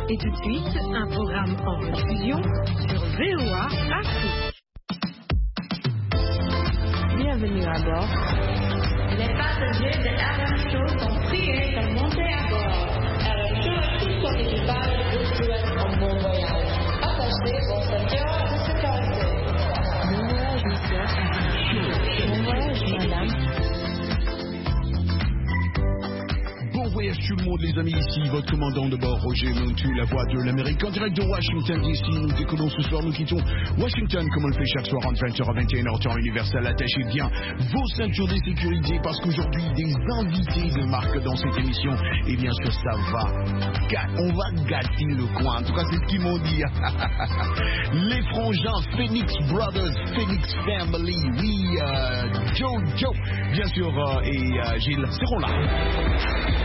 Et tout de suite, un programme en rediffusion sur VOA Afrique. Bienvenue à bord. Les passagers de RM Show sont priés de monter à bord. RM Show a tout son équipage de souhaite un bon voyage. Attachez vos ceintures de sécurité. Bon voyage, monsieur. Bon voyage, madame. Bon voyage tout le monde les amis, ici votre commandant de bord Roger Montu, la voix de l'Amérique en direct de Washington DC. Nous décollons ce soir, nous quittons Washington comme on le fait chaque soir entre 20h à 21h temps universel. Attachez bien vos ceintures de sécurité parce qu'aujourd'hui des invités de marque dans cette émission et bien sûr ça va, on va gâter le coin, en tout cas c'est ce qu'ils m'ont dit. Les frangins Phoenix Brothers, Phoenix Family, oui, Joe, bien sûr, et Gilles seront là.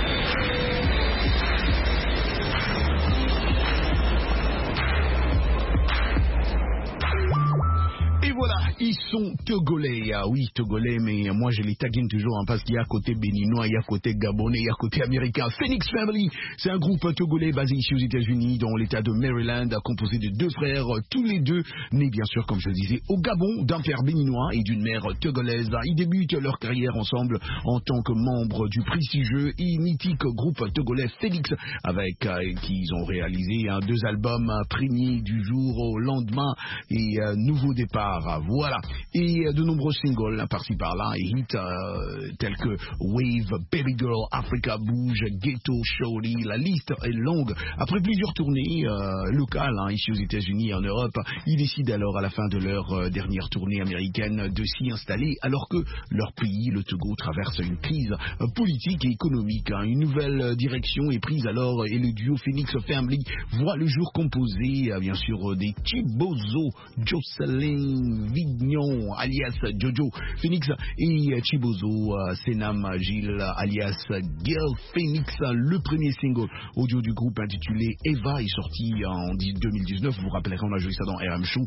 Voilà, ils sont togolais, oui togolais, mais moi je les taguine toujours parce qu'il y a côté béninois, il y a côté gabonais, il y a côté américain. Phoenix Family, c'est un groupe togolais basé ici aux États-Unis, dans l'État de Maryland, composé de deux frères, tous les deux nés bien sûr, comme je le disais, au Gabon, d'un père béninois et d'une mère togolaise. Ils débutent leur carrière ensemble en tant que membres du prestigieux et mythique groupe togolais Phoenix, avec qui ils ont réalisé deux albums premiers du jour au lendemain et nouveau départ. Voilà, et de nombreux singles par-ci par-là, et hits tels que Wave, Baby Girl, Africa Bouge, Ghetto, Shorty, la liste est longue. Après plusieurs tournées locales ici aux États-Unis et en Europe, ils décident alors à la fin de leur dernière tournée américaine de s'y installer alors que leur pays, le Togo, traverse une crise politique et économique. Une nouvelle direction est prise alors et le duo Phoenix Family voit le jour composé bien sûr des Chibozo, Jocelyn Vignon alias Jojo Phoenix et Chibozo Senam Gilles alias Gil Phoenix. Le premier single audio du groupe intitulé Eva est sorti en 2019. Vous vous rappellerez, on a joué ça dans RM Show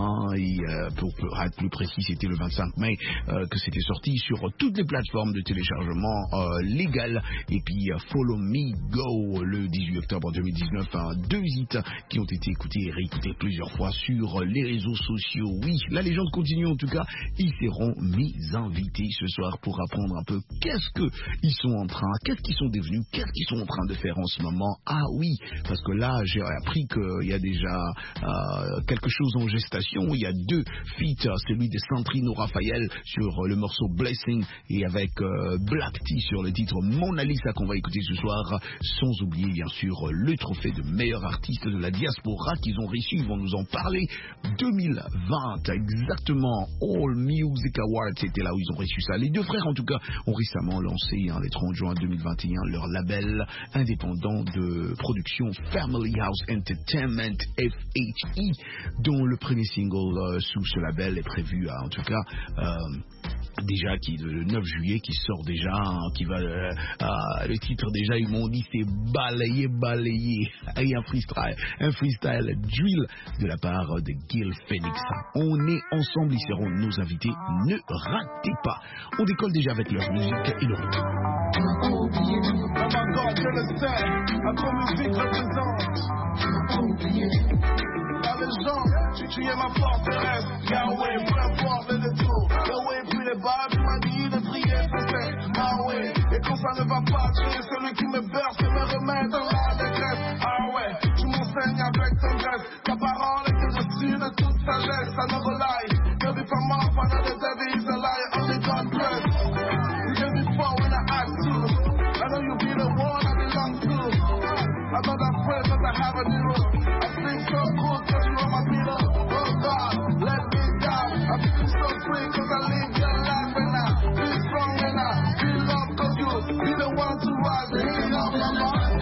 et pour être plus précis c'était le 25 mai que c'était sorti sur toutes les plateformes de téléchargement légales. Et puis Follow Me Go le 18 octobre 2019, deux hits qui ont été écoutés et réécoutés plusieurs fois sur les réseaux sociaux. Oui, la légende continue en tout cas. Ils seront mes invités ce soir pour apprendre un peu qu'est-ce qu'ils sont devenus, qu'est-ce qu'ils sont en train de faire en ce moment. Ah oui, parce que là j'ai appris qu'il y a déjà quelque chose en gestation. Il y a deux feats, celui de Sandrino Raphaël sur le morceau Blessing et avec Black T sur le titre Mona Lisa qu'on va écouter ce soir, sans oublier bien sûr le trophée de meilleur artiste de la diaspora qu'ils ont reçu. Ils vont nous en parler. 2020 exactement, All Music Awards, c'était là où ils ont reçu ça. Les deux frères en tout cas ont récemment lancé le 30 juin 2021 leur label indépendant de production Family House Entertainment FHE, dont le premier single sous ce label est prévu en tout cas déjà qui le 9 juillet qui sort déjà, qui va le titre déjà ils m'ont dit c'est balayé et un freestyle drill de la part de Gil Phoenix. On est ensemble, ils seront nos invités, ne ratez pas. On décolle déjà avec leur musique et le retour. Oh my God, je le sais, Afro-Musique représente la légende, tu es ma forteresse, Yahweh, peu importe le détour, Yahweh pris les balles, tu m'as dit de prier sans cesse, ah ouais, et quand ça ne va pas, tu es celui qui me berce et me remet dans la détresse, ah ouais, tu m'enseignes avec tendresse, ta parole est au-dessus de toute sagesse, I never lie, baby from off, I know the devil is a liar, only God bless, you gave me fun when I asked to, I know you be the one I belong to, I know that friend that I have a new, I feel so good cause you are my pillow, oh God, let me down, I feel so free cause I live your life and I be strong and I feel love cause you be the one to rise and hang up my mind.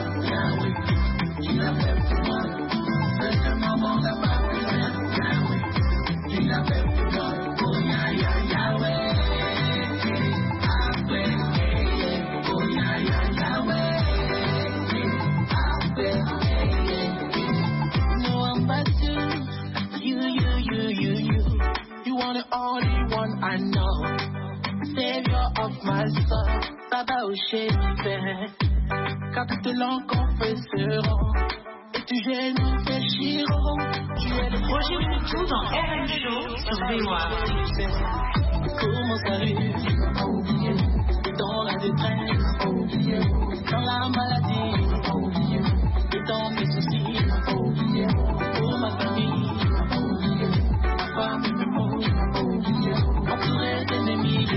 Only one I know, savior of my soul, Baba Ushepe. car toutes tes langues confesseront. Et tu gênes, nous péchirons. Tu es le Roger Moutou dans RM Show sur VOA. Comment salut, dans la détresse, dans la maladie, et dans mes soucis, pour ma famille, ma femme et mes mots, entouré d'ennemis,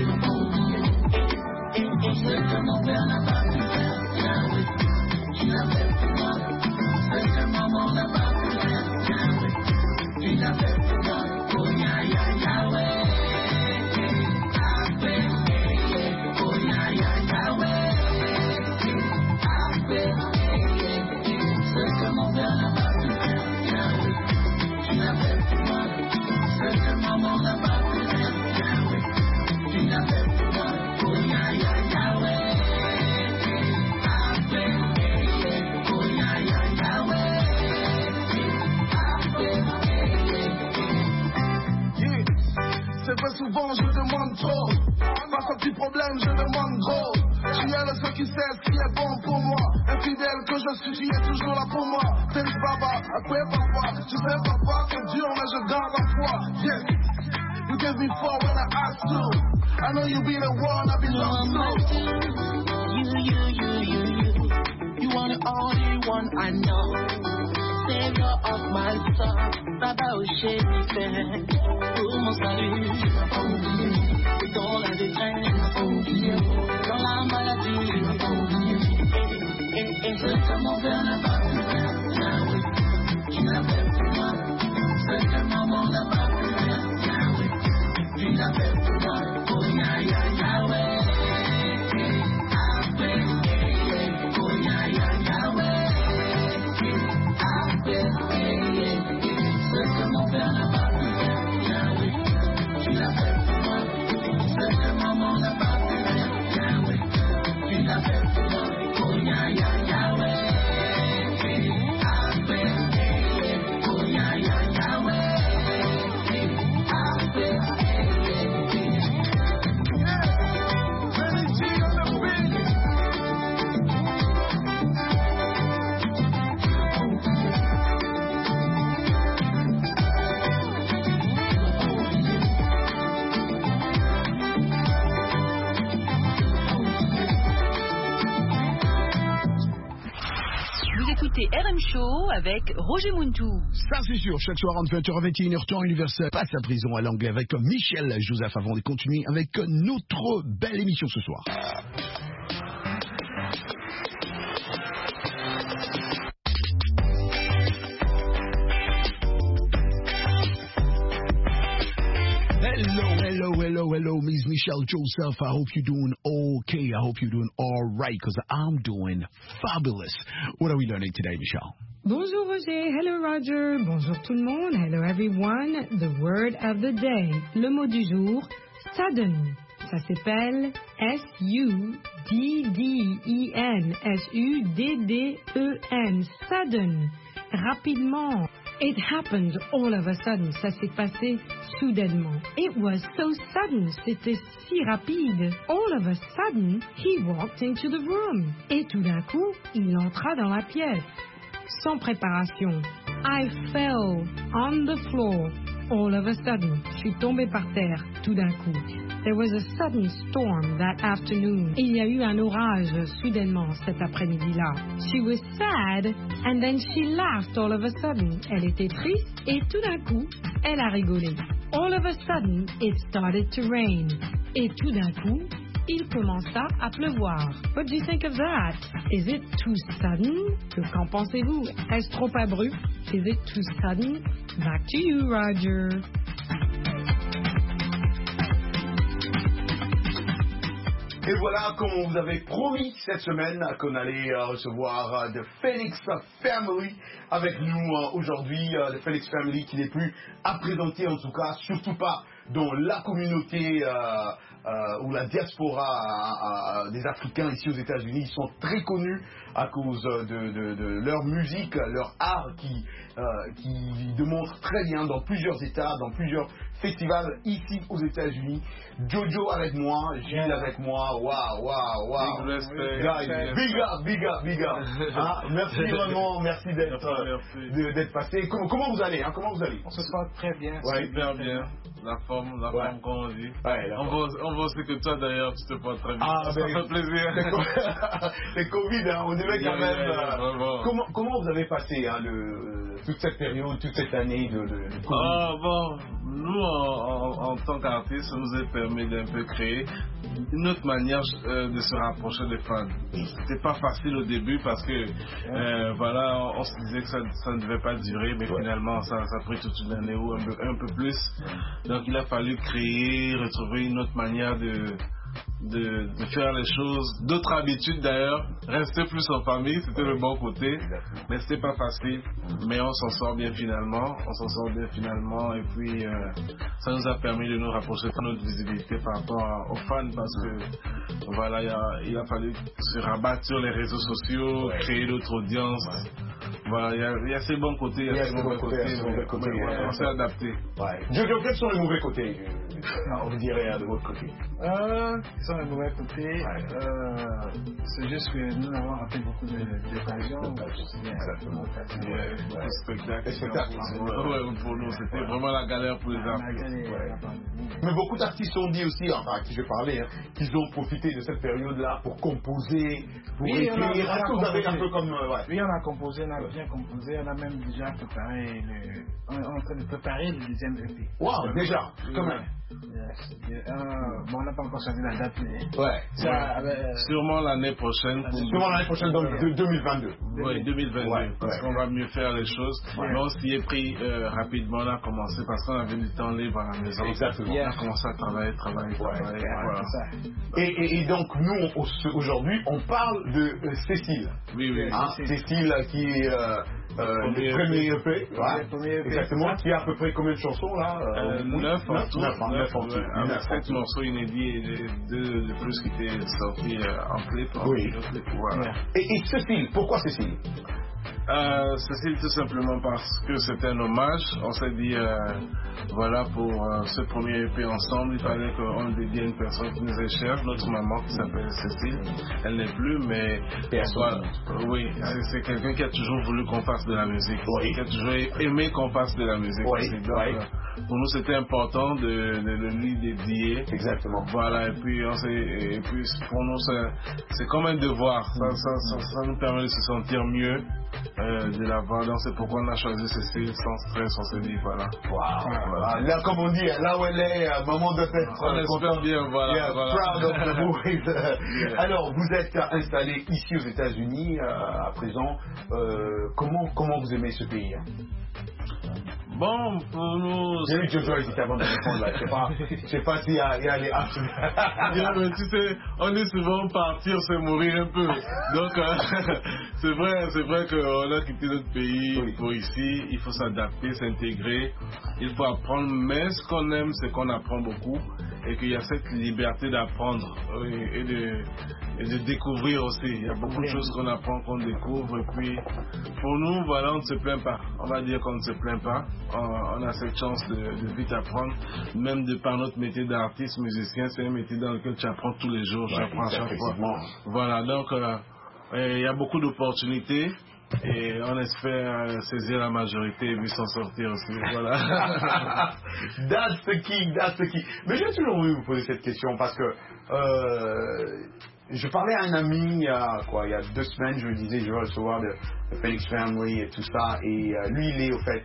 et ce que mon père n'a pas pu faire, Yahweh, tu l'as fait pour moi, ce que maman n'a pas pu faire, Yahweh, tu l'as fait pour moi, oh Yahweh. C'est vrai, souvent je demande trop. Face à petit problème, je demande gros. Tu es le seul qui sait ce qui est bon pour moi. Infidèle que je suis, tu es toujours là pour moi. Félix Baba, à quoi papa? Je sais papa, c'est dur, mais je garde la foi. Yes, you give me four when I ask to. I know you be the one I belong to. You are the only one I know. Savior of my soul, Baba Oshé, pour mon salut, dans la détresse, dans la maladie, et ce que mon père n'a pas pu faire, Yahweh, tu l'as fait pour moi, ce que maman n'a pas pu faire, Yahweh, tu l'as fait pour moi, oh Yahweh. RM Show avec Roger Moutou. Ça c'est sûr, chaque soir entre 20h et 21h temps universel, passe à prison à l'anglais avec Michel Joseph avant de continuer avec notre belle émission ce soir. Hello, Miss Michelle Joseph. I hope you're doing okay. I hope you're doing all right, because I'm doing fabulous. What are we learning today, Michelle? Bonjour Roger, hello Roger, bonjour tout le monde, hello everyone. The word of the day, le mot du jour, sudden. Ça s'appelle S-U-D-D-E-N, S-U-D-D-E-N, sudden, rapidement. It happened all of a sudden, ça s'est passé soudainement. It was so sudden, c'était si rapide. All of a sudden, he walked into the room. Et tout d'un coup, il entra dans la pièce. Sans préparation. I fell on the floor. All of a sudden, je suis tombée par terre, tout d'un coup. There was a sudden storm that afternoon. Il y a eu un orage soudainement cet après-midi-là. She was sad and then she laughed all of a sudden. Elle était triste et tout d'un coup, elle a rigolé. All of a sudden, it started to rain. Et tout d'un coup, il commença à pleuvoir. What do you think of that? Is it too sudden? Qu'en pensez-vous? Est-ce trop abrupt? Is it too sudden? Back to you, Roger. Et voilà, comme on vous avait promis cette semaine, qu'on allait recevoir The Phoenix Family avec nous aujourd'hui. The Phoenix Family qui n'est plus à présenter, en tout cas, surtout pas dans la communauté ou la diaspora des Africains ici aux États-Unis, ils sont très connus à cause de leur musique, leur art qui démontre très bien dans plusieurs États, dans plusieurs festivals ici aux États-Unis. Jojo avec moi, Gilles avec moi, waouh. Big up. Hein, merci vraiment, merci d'être passé. Comment vous allez, hein, On se sent très bien. Ouais. Super bien. La forme qu'on dit. Ouais, on voit aussi que toi d'ailleurs tu te portes très bien. Ça fait plaisir. C'est Covid, hein, on dirait quand même. Comment vous avez passé hein, toute cette période, toute cette année de Covid? Nous en tant qu'artistes, ça nous a permis d'un peu créer une autre manière de se rapprocher des fans. C'était pas facile au début parce que on se disait que ça ne devait pas durer, mais finalement ça a pris toute une année ou un peu plus. Donc il a fallu créer, retrouver une autre manière de faire les choses, d'autres habitudes d'ailleurs, rester plus en famille, c'était le bon côté, mais c'était pas facile, mais on s'en sort bien finalement, et puis ça nous a permis de nous rapprocher de notre visibilité par rapport aux fans parce que voilà, il a fallu se rabattre sur les réseaux sociaux, créer d'autres audiences. Voilà, il y a ces bons côtés, il y a ces mauvais côtés, on s'est adapté. Jojo, quels sont les mauvais côtés, on dirait, de votre côté? Quels sont les mauvais côtés? C'est juste que nous avons raté beaucoup d'occasions. Exactement. Les spectacles. Pour nous, c'était vraiment la galère pour les artistes. Mais beaucoup d'artistes ont dit aussi, enfin à qui je parlais, qu'ils ont profité de cette période-là pour composer, pour écrire. Est-ce que vous avez un peu comme... Oui, on a composé, on a bien composé, on a même déjà préparé on est en train de préparer le deuxième EP. Wow, déjà, quand même. On n'a pas encore choisi la date, mais sûrement l'année prochaine. Donc 2022. Oui, 2022, parce qu'on va mieux faire les choses. Mais on s'y est pris rapidement, on a commencé parce qu'on avait du temps libre à la maison. Exactement. On a commencé à travailler. Voilà. Et donc nous, aujourd'hui, on parle de Cécile. Oui. Hein, Cécile qui est le premier EP. Exactement. Qui a à peu près combien de chansons là? 9 en tout. 7 morceaux inédits et 2 de plus qui étaient sortis en clip. Voilà. Et Cécile, pourquoi Cécile? Cécile, tout simplement parce que c'était un hommage. On s'est dit, pour ce premier EP ensemble, il fallait qu'on le dédie à une personne qui nous est chère, notre maman qui s'appelle Cécile. Elle n'est plus, mais c'est quelqu'un qui a toujours voulu qu'on fasse de la musique, qui a toujours aimé qu'on fasse de la musique. Pour nous, c'était important de le lui dédier. Exactement. Voilà, et puis pour nous, c'est comme un devoir. Ça nous permet de se sentir mieux. De la voir, donc c'est pourquoi on a choisi Cécile sans stress, on s'est dit voilà. Là, comme on dit, là où elle est, maman de tête. On espère bien, proud of the boys. Alors, vous êtes installé ici aux États-Unis à présent. Comment vous aimez ce pays? Bon, pour nous... J'ai vu Jojo hésiter avant de répondre là. Je sais pas s'il y a les mais tu sais, on dit souvent partir c'est mourir un peu. Donc, c'est vrai qu'on a quitté notre pays pour ici. Il faut s'adapter, s'intégrer. Il faut apprendre. Mais ce qu'on aime, c'est qu'on apprend beaucoup. Et qu'il y a cette liberté d'apprendre et de découvrir aussi. Il y a beaucoup de choses qu'on apprend, qu'on découvre. Et puis, pour nous, voilà, on ne se plaint pas. On va dire qu'on ne se plaint pas. On a cette chance de vite apprendre. Même de par notre métier d'artiste, musicien, c'est un métier dans lequel tu apprends tous les jours. Tu apprends à chaque fois. Voilà, donc, il y a beaucoup d'opportunités. Et on espère saisir la majorité et puis s'en sortir aussi. Voilà. That's the key. Mais j'ai toujours voulu vous poser cette question parce que je parlais à un ami il y a 2 semaines, je lui disais je vais recevoir de Phoenix Family et tout ça. Et lui il est au fait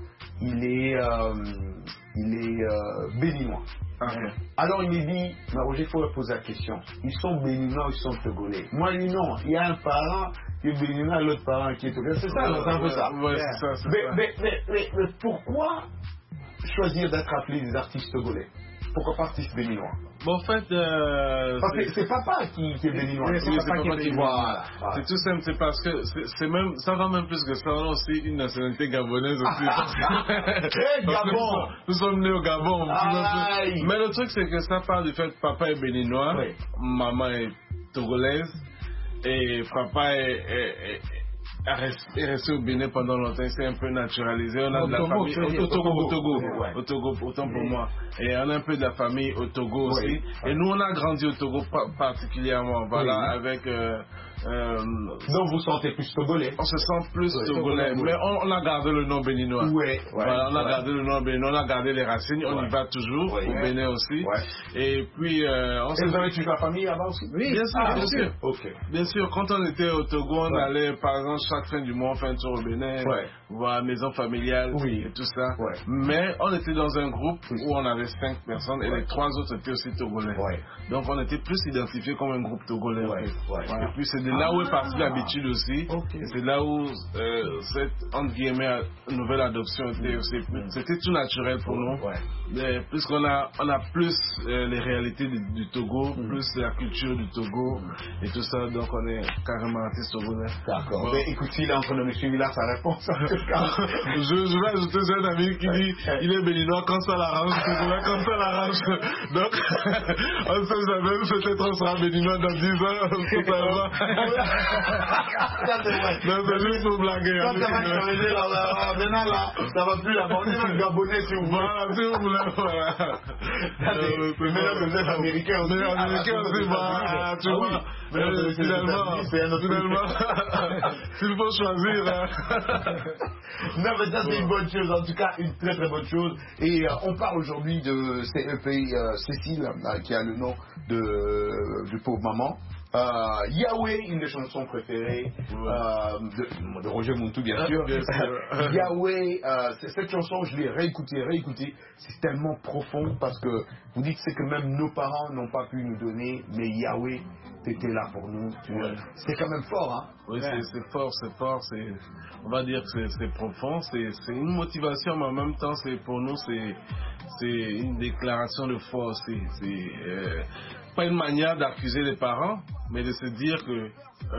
béninois. Okay. Alors il me dit, mais Roger, il faut leur poser la question. Ils sont béninois ou ils sont togolais? Moi je dis non, il y a un parent qui est béninois, l'autre parent qui est togolais. C'est ça, c'est un peu ça. C'est ça. Mais pourquoi choisir d'être appelé des artistes togolais? pourquoi pas Steve béninois? Bon, en fait, c'est papa qui est béninois. Oui, c'est papa qui est voilà. C'est tout simple, c'est parce que c'est même, ça va même plus que ça. On a aussi une nationalité gabonaise aussi. Gabon. Nous sommes nés au Gabon. Mais le truc, c'est que ça part du fait que papa est béninois, maman est togolaise et papa est resté au Bénin pendant longtemps, c'est un peu naturalisé. On a de la famille au Togo, autant pour moi. Et on a un peu de la famille au Togo aussi. Et nous, on a grandi au Togo particulièrement, voilà, avec... Donc vous sentez plus togolais? On se sent plus togolais, mais on a gardé le nom béninois. Voilà, on a gardé le nom béninois, on a gardé les racines, on y va toujours, au Bénin aussi. Et puis... Et vous avez tué la famille là-bas aussi? Oui, bien sûr. Bien sûr, quand on était au Togo, on allait, par exemple, chaque fin du mois, on fait un tour au Bénin, voir la maison familiale et tout ça. Mais on était dans un groupe où on avait 5 personnes et les 3 autres étaient aussi togolais. Donc on était plus identifiés comme un groupe togolais. Et puis c'est de là où est partie l'habitude aussi. Et c'est là où cette, entre guillemets, nouvelle adoption était aussi. C'était tout naturel pour nous. Puisqu'on a plus les réalités du Togo, plus la culture du Togo et tout ça. Donc on est carrément artiste togolais. D'accord. Mais écoute, il est en train de me suivre là, sa réponse. Je vais ajouter, j'ai un ami qui dit il est béninois quand ça l'arrange, quand ça l'arrange. Donc, on sait jamais, peut-être on sera béninois dans 10 ans, totalement. Non, c'est juste pour blaguer. Quand ça va changer, maintenant là, ça va plus la border dans le Gabonais si vous voulez. Voilà, si vous voulez, voilà. Maintenant que vous êtes américain aussi. Américain aussi, voilà, tu vois. Finalement, s'il faut choisir. Non, mais ça c'est une bonne chose, en tout cas une très très bonne chose. Et on parle aujourd'hui de Cécile, qui a le nom de pauvre maman. Yahweh, une des chansons préférées de Roger Muntu, bien sûr. Yahweh, cette chanson, je l'ai réécoutée. C'est tellement profond parce que vous dites c'est que même nos parents n'ont pas pu nous donner, mais Yahweh, t'étais là pour nous. C'est quand même fort, hein? Oui, c'est fort. On va dire que c'est profond. C'est une motivation, mais en même temps, pour nous, c'est une déclaration de force. C'est pas une manière d'accuser les parents, mais de se dire que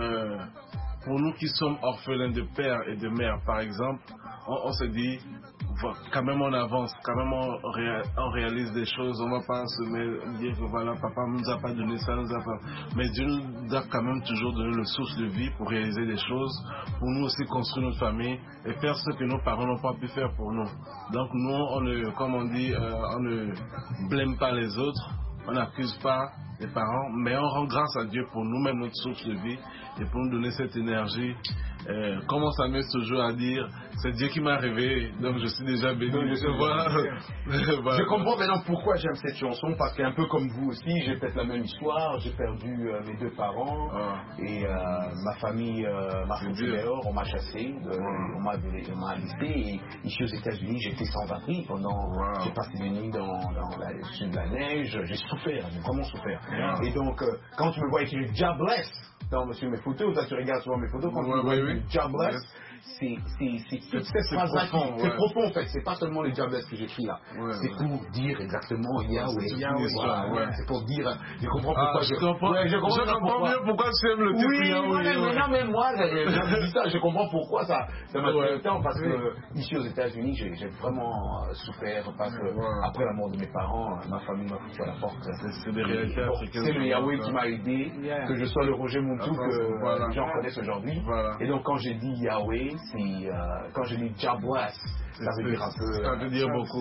pour nous qui sommes orphelins de père et de mère, par exemple, on se dit, quand même on avance, quand même on réalise des choses, on va pas se dire que voilà, papa ne nous a pas donné ça, mais Dieu nous a quand même toujours donné le source de vie pour réaliser des choses, pour nous aussi construire notre famille et faire ce que nos parents n'ont pas pu faire pour nous. Donc nous, comme on dit, on ne blâme pas les autres, on n'accuse pas les parents, mais on rend grâce à Dieu pour nous-mêmes notre source de vie et pour nous donner cette énergie. Comme on s'amuse toujours à dire, c'est Dieu qui m'a réveillé, donc je suis déjà béni. Voilà. Je comprends maintenant pourquoi j'aime cette chanson, parce qu'un peu comme vous aussi, j'ai peut-être la même histoire. J'ai perdu mes 2 parents et ma famille m'a foutu dehors, on m'a chassé, on m'a laissé. Et ici aux États-Unis, j'étais sans abri pendant. J'ai passé des nuits dans sud de la neige. J'ai souffert, j'ai vraiment souffert. Et donc, quand tu me vois écrire Jobless sur mes photos, toi tu regardes souvent mes photos, quand tu me vois écrire Jobless, c'est toute cette phrase-là. C'est profond en fait, c'est pas seulement les Jobless que j'écris là. C'est pour dire exactement Yahweh. C'est pour dire. Je comprends pourquoi je comprends mieux pourquoi tu aimes le titre Yahweh. Non, mais moi, je comprends pourquoi ça m'a pris le temps, parce que ici aux États-Unis, j'ai vraiment souffert parce que après la mort de mes parents, ma famille m'a foutu à la porte. C'est des réalités africaines. C'est le Yahweh qui m'a aidé, que je sois le Roger Muntu que les gens connaissent aujourd'hui. Et donc quand j'ai dit Yahweh, quand j'ai dit Jobless, ça veut dire un peu. Ça veut dire beaucoup.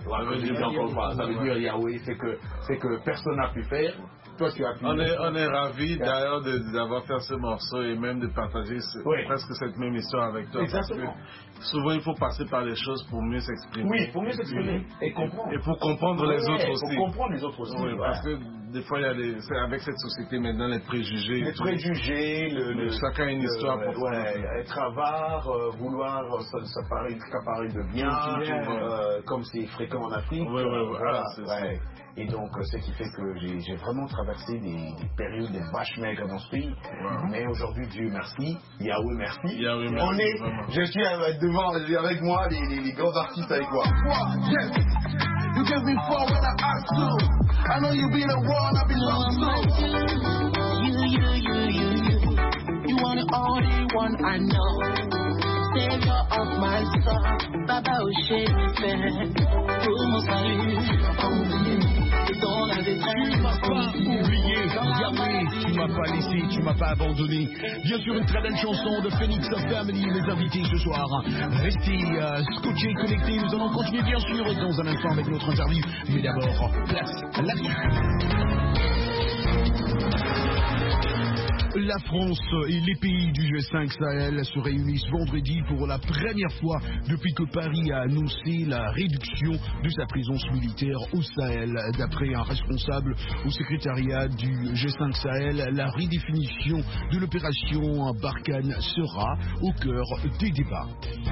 Ça veut dire Yahweh, c'est que personne n'a pu faire. Toi, tu as pu. On est ravis d'ailleurs d'avoir fait ce morceau et même de partager presque cette même histoire avec toi. Exactement. Parce que souvent, il faut passer par les choses pour mieux s'exprimer. Oui, pour mieux s'exprimer et comprendre. Et pour comprendre les autres aussi. Pour comprendre les autres aussi. Oui, parce que des fois, c'est avec cette société maintenant, les préjugés. Les préjugés, chacun a une histoire pour être avare, vouloir s'accaparer de bien, comme c'est fréquent en Afrique. Voilà, et donc, ce qui fait que j'ai vraiment traversé des périodes de vaches maigres dans ce pays. Mais aujourd'hui, Dieu merci, Yahweh merci. Je suis devant, avec moi, les grands artistes avec moi. You give me 4 when I ask to. I know you be the one I belong to. You want the only one I know. Savior of my soul. Baba Oshé me fait. Pour mon salut. Dans la détresse. Tu m'as pas oublié, Yahweh, tu m'as pas laissé, tu m'as pas abandonné. Bien sûr, une très belle chanson de Phoenix Family, les invités ce soir. Restez scotchés, connectés, nous allons continuer bien sûr dans un instant avec notre interview. Mais d'abord, place là-dessus. La France et les pays du G5 Sahel se réunissent vendredi pour la première fois depuis que Paris a annoncé la réduction de sa présence militaire au Sahel. D'après un responsable au secrétariat du G5 Sahel, la redéfinition de l'opération Barkhane sera au cœur des débats.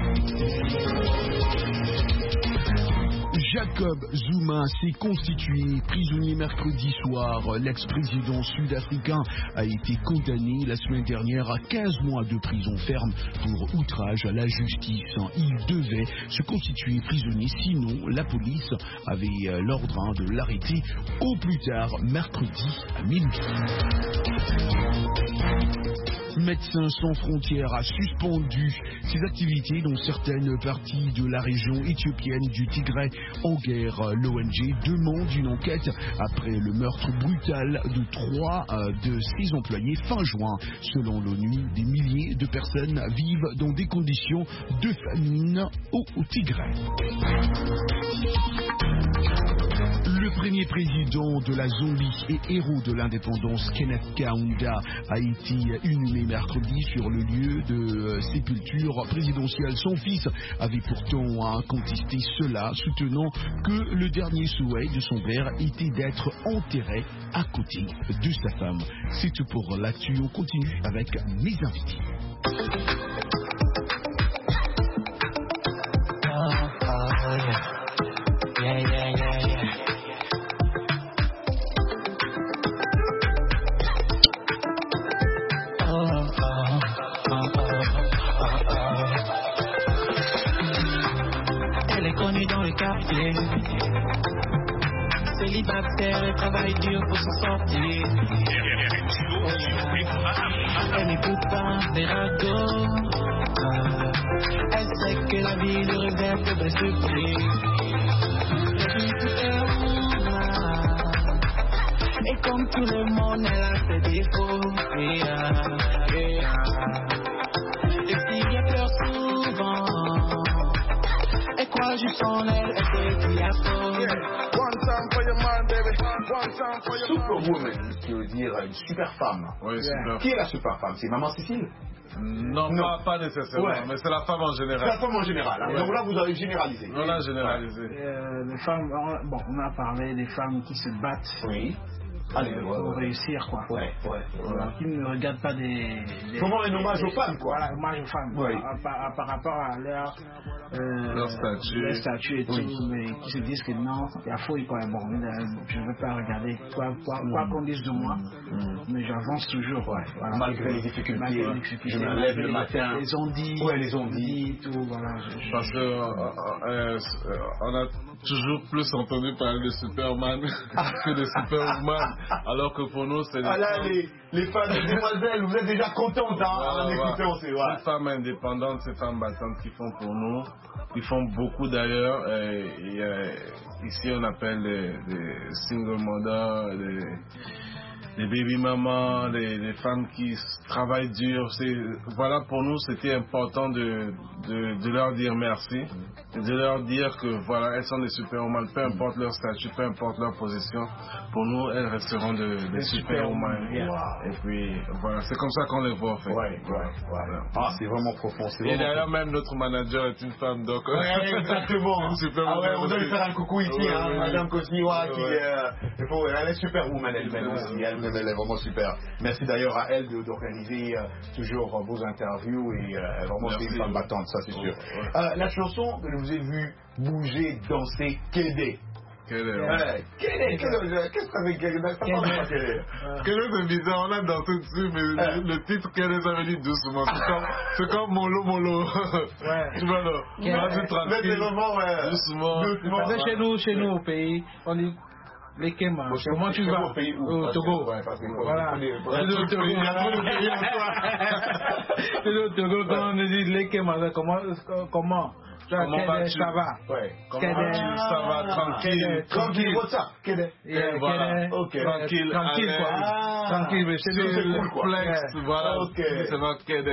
Jacob Zuma s'est constitué prisonnier mercredi soir. L'ex-président sud-africain a été condamné la semaine dernière à 15 mois de prison ferme pour outrage à la justice. Il devait se constituer prisonnier, sinon la police avait l'ordre de l'arrêter au plus tard mercredi à minuit. Médecins sans frontières a suspendu ses activités dans certaines parties de la région éthiopienne du Tigray en guerre. L'ONG demande une enquête après le meurtre brutal de 3 de ses employés fin juin. Selon l'ONU, des milliers de personnes vivent dans des conditions de famine au Tigray. Le premier président de la Zambie et héros de l'indépendance, Kenneth Kaunda, a été inhumé mercredi sur le lieu de sépulture présidentielle. Son fils avait pourtant contesté cela, soutenant que le dernier souhait de son père était d'être enterré à côté de sa femme. C'est tout pour l'actu. On continue avec mes invités. Célibataire et travaille dur pour s'en sortir. Elle n'écoute pas des ragots. Elle sait que la vie lui réserve de belles surprises. Et comme tout le monde, elle a ses défauts. Et si elle pleure souvent, elle croit juste en elle, elle sait qu'il y a faux. Superwoman, qui veut dire une super femme. Oui, super. Qui est la super femme? C'est Maman Cécile? Non, pas nécessairement, ouais. Mais c'est la femme en général. C'est la femme en général. Hein. Ouais. Donc là, vous avez généralisé. On a généralisé. Les femmes, bon, on a parlé des femmes qui se battent. Oui. Pour réussir, quoi. Ouais. Qui ne regardent pas des... Comment un hommage aux femmes, quoi. Voilà, hommage aux femmes. Oui. Par rapport à leur statut et tout, oui. Mais qui se disent que non, il y a faux, quoi. Bon, je ne veux pas regarder quoi qu'on dise de moi, mais j'avance toujours. Ouais. Voilà. Malgré les difficultés, je me lève le matin. Les ondits. Ouais, les ondits. Tout, voilà. Parce que on a toujours plus entendu parler de Superman que de Superwoman. Alors que pour nous, c'est... Ah là, les femmes de demoiselles, vous êtes déjà contentes en écoutant. Ces femmes indépendantes, ces femmes battantes qui font pour nous, qui font beaucoup d'ailleurs. Ici, on appelle les single mothers, les baby mamans, les femmes qui travaillent dur. Voilà, pour nous, c'était important de leur dire merci, et de leur dire que voilà, elles sont des superwomen, peu importe leur statut, peu importe leur position. Pour nous, elles resteront des superwomen. Et puis, voilà, c'est comme ça qu'on les voit, en fait. Ouais. Ah, c'est vraiment profond. Et d'ailleurs, même notre manager est une femme, donc... Ouais, exactement. On doit lui faire un coucou ici, Madame Kosniwa, elle est superwoman elle-même aussi. Elle est vraiment super. Merci d'ailleurs à elle d'organiser toujours vos interviews et vraiment c'est une femme battante, ça c'est sûr. La chanson que je vous ai vu bouger, danser, Kédé. Qu'est-ce que ça veut dire? Kélé, c'est bizarre, on a dansé dessus, mais le titre Kélé, ça veut dire doucement. C'est comme Molo. Tu vois, là, vas-y tranquille, doucement. Chez nous au pays, on dit les Kéma. Comment tu vas? Au Togo. Voilà. C'est le Togo, quand on dit les Kéma, comment? Comment vas-tu? Ça va. Comment vas-tu? Ça va, tranquille. Tranquille, what's up? Voilà. Tranquille, mais c'est cool, quoi. Flex, voilà. C'est notre Kédé.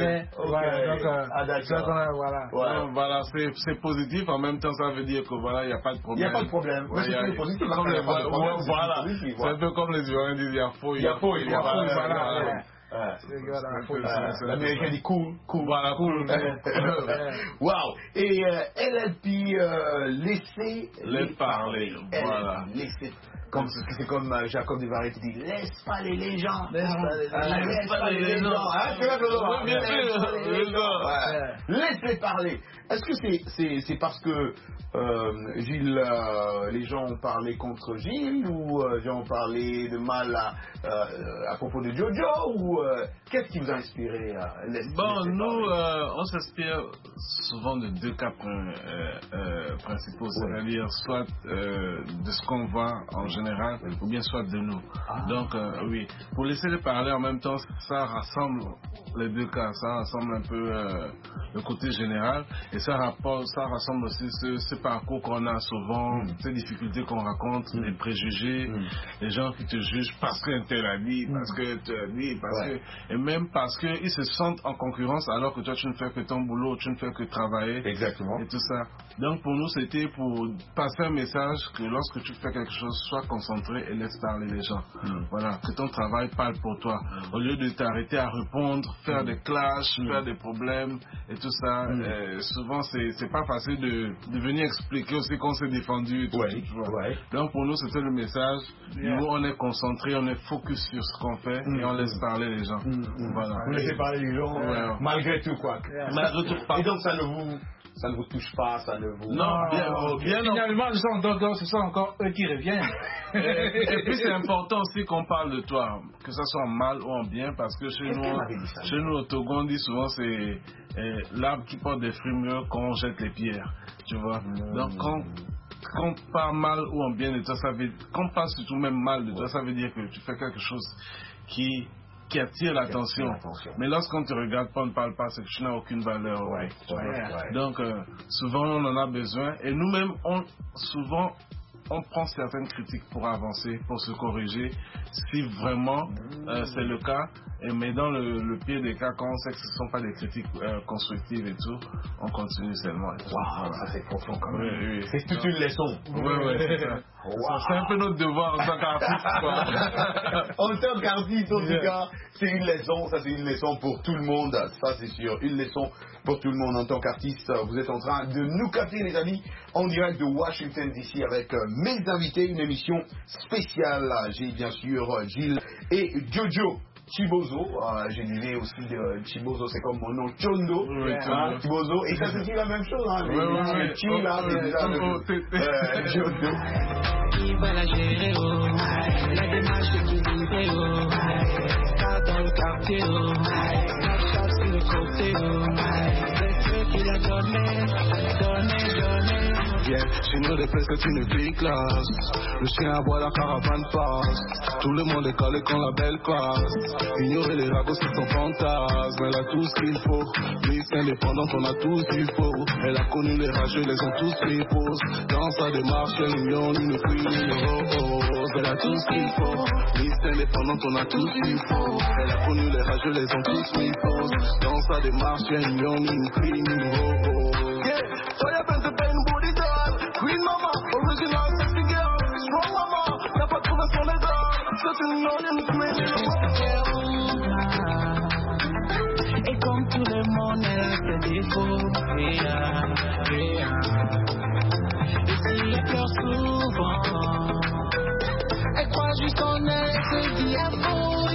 Voilà, c'est positif. En même temps, ça veut dire que voilà, il n'y a pas de problème. Il n'y a pas de problème. Mais c'est positif. Voilà. C'est un peu comme les Ivoiriens disent, il y a faux. Voilà. L'américain dit cool. Voilà, cool. Wow. Et LLP, laissez-les parler. Voilà. C'est comme Jacob Desvarieux qui dit laisse parler les gens. Laisse parler les gens. Laissez parler. Est-ce que c'est parce que Gilles, les gens ont parlé contre Gilles ou les gens ont parlé de mal à propos de Jojo ou qu'est-ce qui vous a inspiré nous, on s'inspire souvent de deux cas principaux, c'est-à-dire soit de ce qu'on voit en général ou bien soit de nous. Donc oui, pour laisser les parler en même temps, ça rassemble les deux cas, ça rassemble un peu le côté général et ça rassemble aussi ce parcours qu'on a souvent, ces difficultés qu'on raconte, les préjugés, les gens qui te jugent parce qu'un tel a dit, parce que tu as dit, et même parce qu'ils se sentent en concurrence alors que toi tu ne fais que ton boulot, tu ne fais que travailler. Exactement. Et tout ça. Donc pour nous c'était pour passer un message que lorsque tu fais quelque chose, sois concentré et laisse parler les gens. Voilà, que ton travail parle pour toi. Au lieu de t'arrêter à répondre, faire des clashs, faire des problèmes et tout ça, souvent c'est pas facile de venir expliquer aussi qu'on s'est défendu et tout, tu vois. Donc pour nous c'était le message, nous on est concentré, on est focus sur ce qu'on fait et on laisse parler les gens. Voilà. Vous laissez parler les gens malgré tout quoi. Malgré tout. Et donc ça ne vous touche pas, ça ne vous... Non, bien finalement ce sont encore eux qui reviennent. Et puis c'est important aussi qu'on parle de toi, que ça soit en mal ou en bien, parce que chez nous au Togo on dit souvent c'est l'arbre qui porte des fruits mieux qu'on jette les pierres, tu vois. Donc quand on parle mal ou en bien de toi, ça veut, quand on parle surtout même mal de toi, ça veut dire que tu fais quelque chose qui attire l'attention. Mais lorsqu'on te regarde pas, on ne parle pas, c'est que tu n'as aucune valeur. Donc souvent on en a besoin et nous-mêmes souvent on prend certaines critiques pour avancer, pour se corriger, si vraiment c'est le cas. Mais dans le pire des cas, quand on sait que ce ne sont pas des critiques constructives et tout, on continue seulement. Waouh, ça c'est profond quand même. C'est toute une leçon. C'est ça. C'est un peu notre devoir en tant qu'artiste. En tant qu'artiste, en tout cas, c'est une leçon. Ça c'est une leçon pour tout le monde. Ça c'est sûr, une leçon pour tout le monde. En tant qu'artiste, vous êtes en train de nous capter, les amis, en direct de Washington DC avec mes invités, une émission spéciale. J'ai bien sûr Gilles et Jojo Chibozo, j'ai dit aussi de Chibozo, c'est comme mon nom, Chondo, Chibozo, et ça c'est aussi la même chose, Chi là, c'est déjà Chondo. Il va la gérer, la démarche équilibrée, dans le quartier, la chasse sur le côté, les trucs qu'il a donné. Chez nous des presque une big classe. Le chien aboie, la caravane passe. Tout le monde est calé quand la belle passe. Ignorer les ragots c'est son fantasme. Elle a tout ce qu'il faut. Miss indépendante on a tout ce qu'il faut. Elle a connu les rageux, les ont tous pris pause. Dans sa démarche elle une lion, une queen, une rose. Elle a tout ce qu'il faut. Miss indépendante on a tout ce qu'il faut. Elle a connu les rageux, les ont tous pris pause. Dans sa démarche elle une lion, une queen, une rose. Soyez bien de peine body doll. Queen mama, original sexy girl. Strong mama, y'a pas de trouver son égard. C'est une non queen. Et comme tout le monde, elle a ses défauts. Et s'il pleure souvent, elle croit juste en elle. Se dit y'a faux.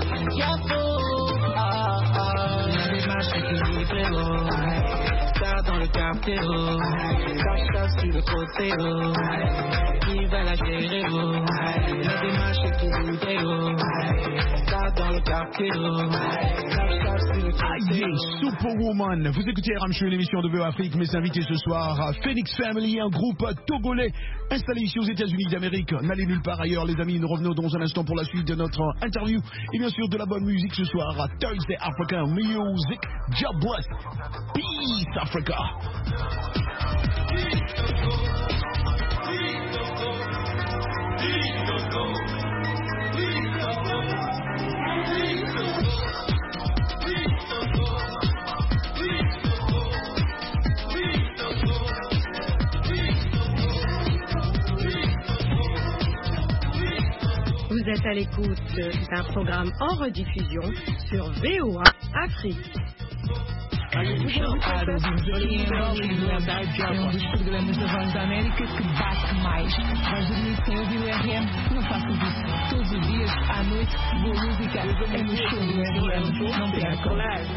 La démarche équilibrée. dans le quartier, oh. Cache sur le côté, oh. Qui va la gérer, oh. La démarche est tout bouteille, oh. Cache dans le quartier, oh. Cache sur le côté, oh. Superwoman, vous écoutez RM Show, l'émission de VO Afrique. Mes invités ce soir, Phoenix Family, un groupe togolais installé ici aux États-Unis d'Amérique. N'allez nulle part ailleurs, les amis. Nous revenons dans un instant pour la suite de notre interview. Et bien sûr, de la bonne musique ce soir à Thursday African Music. God bless. Peace, Africa. Vous êtes à l'écoute d'un programme en rediffusion sur VOA Afrique. Um dos programas da Voz da América que bate mais. Vais dormir sem ouvir o RM? Não faças isso. Todos os dias, à noite, boa música é no show do RM. Não percam.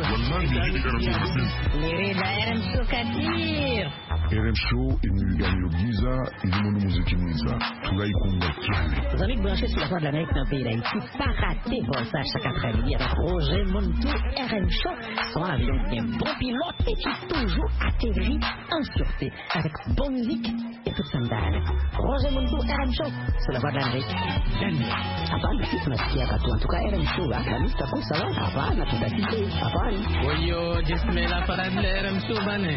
RM Show Katir. RM Show imeganya ubwiza irimo n'umuziki mwiza turayikunda cyane. Vous avez branché sur la Voix de l'Amérique dans le pays d'Haïti. Pas raté pour ça chaque après-midi avec Roger Montou. RM Show sont un avion bien bon pilote et qui toujours atterrit en sûreté avec bonne musique et toute sandale. Roger Montou, RM Show sur la Voix de l'Amérique. Hapana, sisi tunasikia katu. En tout cas, RM Show, la lista kuu sawa. Hapana, tutasikia. Hapana. Oyo, jismela para RM Show bane.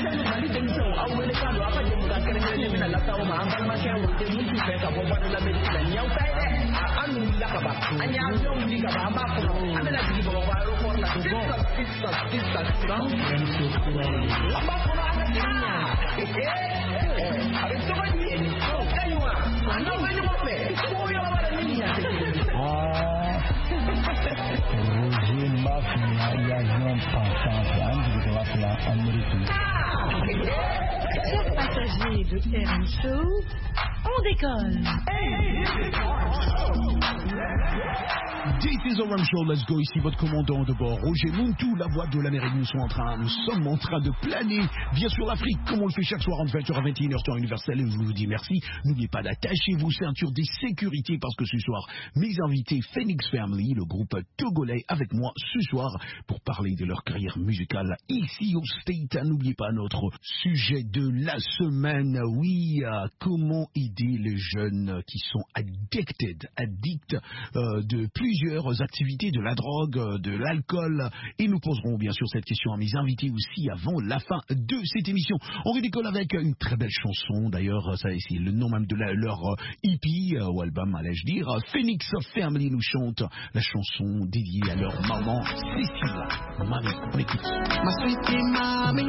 Chers passagers de RM Show, on décolle. This is RM Show, let's go. Ici votre commandant de bord, Roger Montou, la voix de l'Amérique. Nous sommes en train de planer, bien sûr, l'Afrique, comme on le fait chaque soir entre 20h à 21h, temps universel. Et je vous dis merci. N'oubliez pas d'attacher vos ceintures de sécurité parce que ce soir, mes invités, Phoenix Family, le groupe togolais, avec moi ce soir pour parler de leur carrière musicale ici au State. N'oubliez pas notre sujet de la semaine. Oui, comment aider les jeunes qui sont addicts de plusieurs activités, de la drogue, de l'alcool. Et nous poserons bien sûr cette question à mes invités aussi avant la fin de cette émission. On redécolle avec une très belle chanson. D'ailleurs, ça c'est le nom même de leur EP ou album, allais-je dire. Phoenix Family nous chante la chanson dédiée à leur maman Cécile. Mamie, on écoute. Ma sweetie mommy,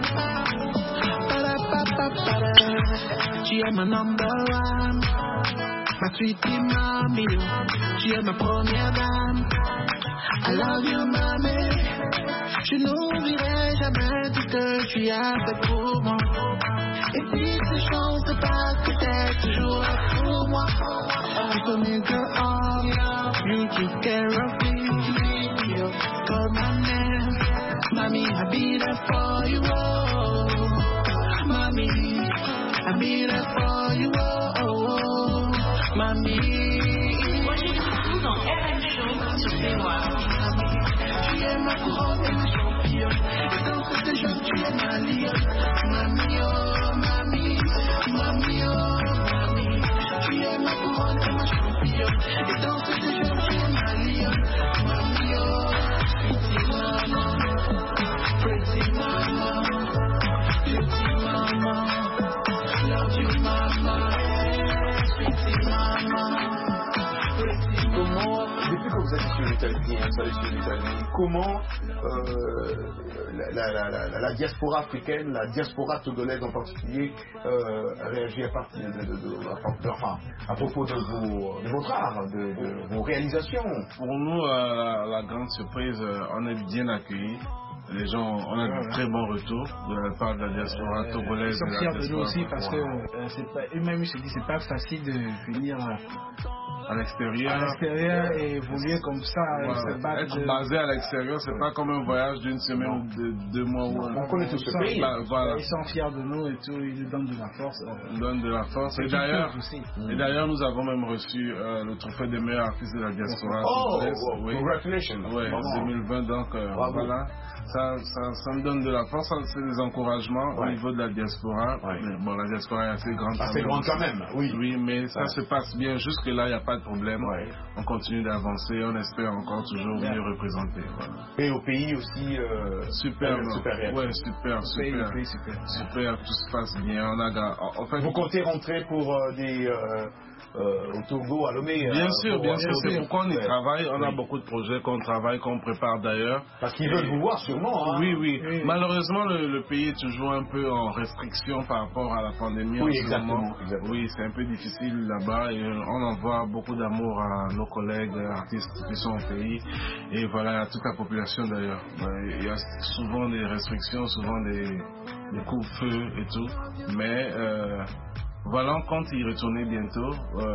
tu es ma number one. Ma sweetie mommy, tu es ma première dame. I love you, mommy. Je n'oublierai jamais tout ce que tu as fait pour moi. Et puis ces chances de pas que t'es toujours là pour moi. Tu connais que you take care of me. You call my name, mommy, I'll be there for you. Oh, mommy, I'll be there for you. Oh, mommy. Dans RM Show sur VOA. Tu es ma couronne et ma championne. Et dans cette jeune, tu es ma lionne. Mamie, oh, mamie, mamie, oh, mamie. Tu es ma couronne et ma championne. Et dans cette jeune, tu es ma lionne. Mamie, oh, pretty mama, pretty mama, pretty mama. Love you, mama, pretty mama. Comment, depuis que vous êtes installé sur l'Italie, comment la diaspora africaine, la diaspora togolaise en particulier, réagit à propos de votre art, de vos réalisations? Pour nous, la grande surprise, on est bien accueillis. Les gens, on a de très bons retours de la part de la diaspora togolaise. Ils sont fiers de nous aussi parce que eux-mêmes se disent c'est pas facile de venir à l'extérieur et évoluer comme ça, se battre. Être basé à l'extérieur, c'est pas comme un voyage d'une semaine ou de 2 mois. On connaît tout ce pays. Voilà. Ils sont fiers de nous et tout, ils nous donnent de la force. Ils donnent de la force. Et d'ailleurs, nous avons même reçu le trophée des meilleurs artistes de la diaspora. Oui. Congratulations. Oui, 2020, donc voilà. Ça me donne de la force, c'est des encouragements au niveau de la diaspora. Bon, la diaspora est assez grande. Assez grande quand même, oui. Oui, mais ça se passe bien. Jusque-là, il n'y a pas de problème. On continue d'avancer, on espère encore toujours mieux représenter. Voilà. Et au pays aussi, super. Ouais, super. Tout se passe bien. En fait, vous comptez rentrer pour au Togo, à Lomé. Bien sûr. C'est pourquoi on y travaille. On a beaucoup de projets qu'on travaille, qu'on prépare d'ailleurs. Parce qu'ils veulent vous voir sûrement. Hein. Oui. Malheureusement, le pays est toujours un peu en restriction par rapport à la pandémie. Oui, exactement. Oui, c'est un peu difficile là-bas et on envoie beaucoup d'amour à nos collègues artistes qui sont au pays. Et voilà, à toute la population d'ailleurs. Il y a souvent des restrictions, souvent des coups-feux et tout. Mais voilà, on compte y retourner bientôt.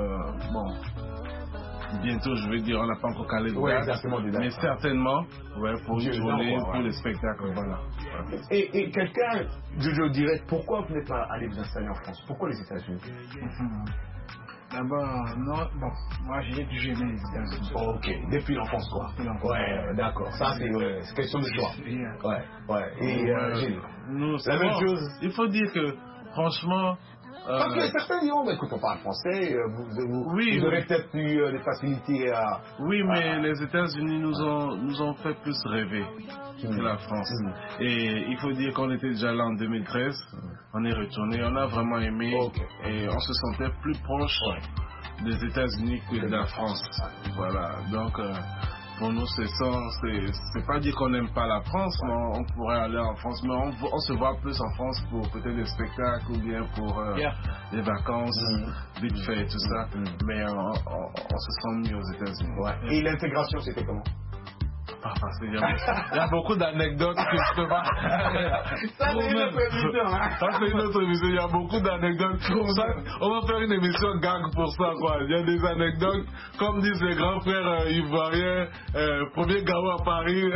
Bientôt, je vais dire, on n'a pas encore calé de date, mais certainement, pour y tourner, pour les spectacles, voilà. Et quelqu'un, je dirais, pourquoi vous n'êtes pas allé vous installer en France? Pourquoi les États-Unis? D'abord, moi j'ai toujours aimé les États-Unis. Ok, depuis l'enfance quoi. Ouais, d'accord. Ça c'est question de choix. Et Gilles, la même chose. Il faut dire que, franchement. Parce que certains diront, écoute, on parle français, vous aurez peut-être eu des facilités à. Oui, mais les États-Unis nous ont fait plus rêver que la France. Et il faut dire qu'on était déjà là en 2013, on est retourné, on a vraiment aimé et on se sentait plus proche des États-Unis que de la France. Voilà, donc. Pour nous, c'est pas dire qu'on n'aime pas la France, mais on pourrait aller en France, mais on se voit plus en France pour peut-être des spectacles ou bien pour des vacances, vite fait, tout ça. Mais on se sent mieux aux États-Unis. Et l'intégration, c'était comment? Parce qu'il y a beaucoup d'anecdotes que je te vois. Ça, c'est une autre émission. Ça, c'est une autre émission. Il y a beaucoup d'anecdotes. On va faire une émission gag pour ça, quoi. Il y a des anecdotes. Comme disent les grands frères ivoiriens, premier garo à Paris.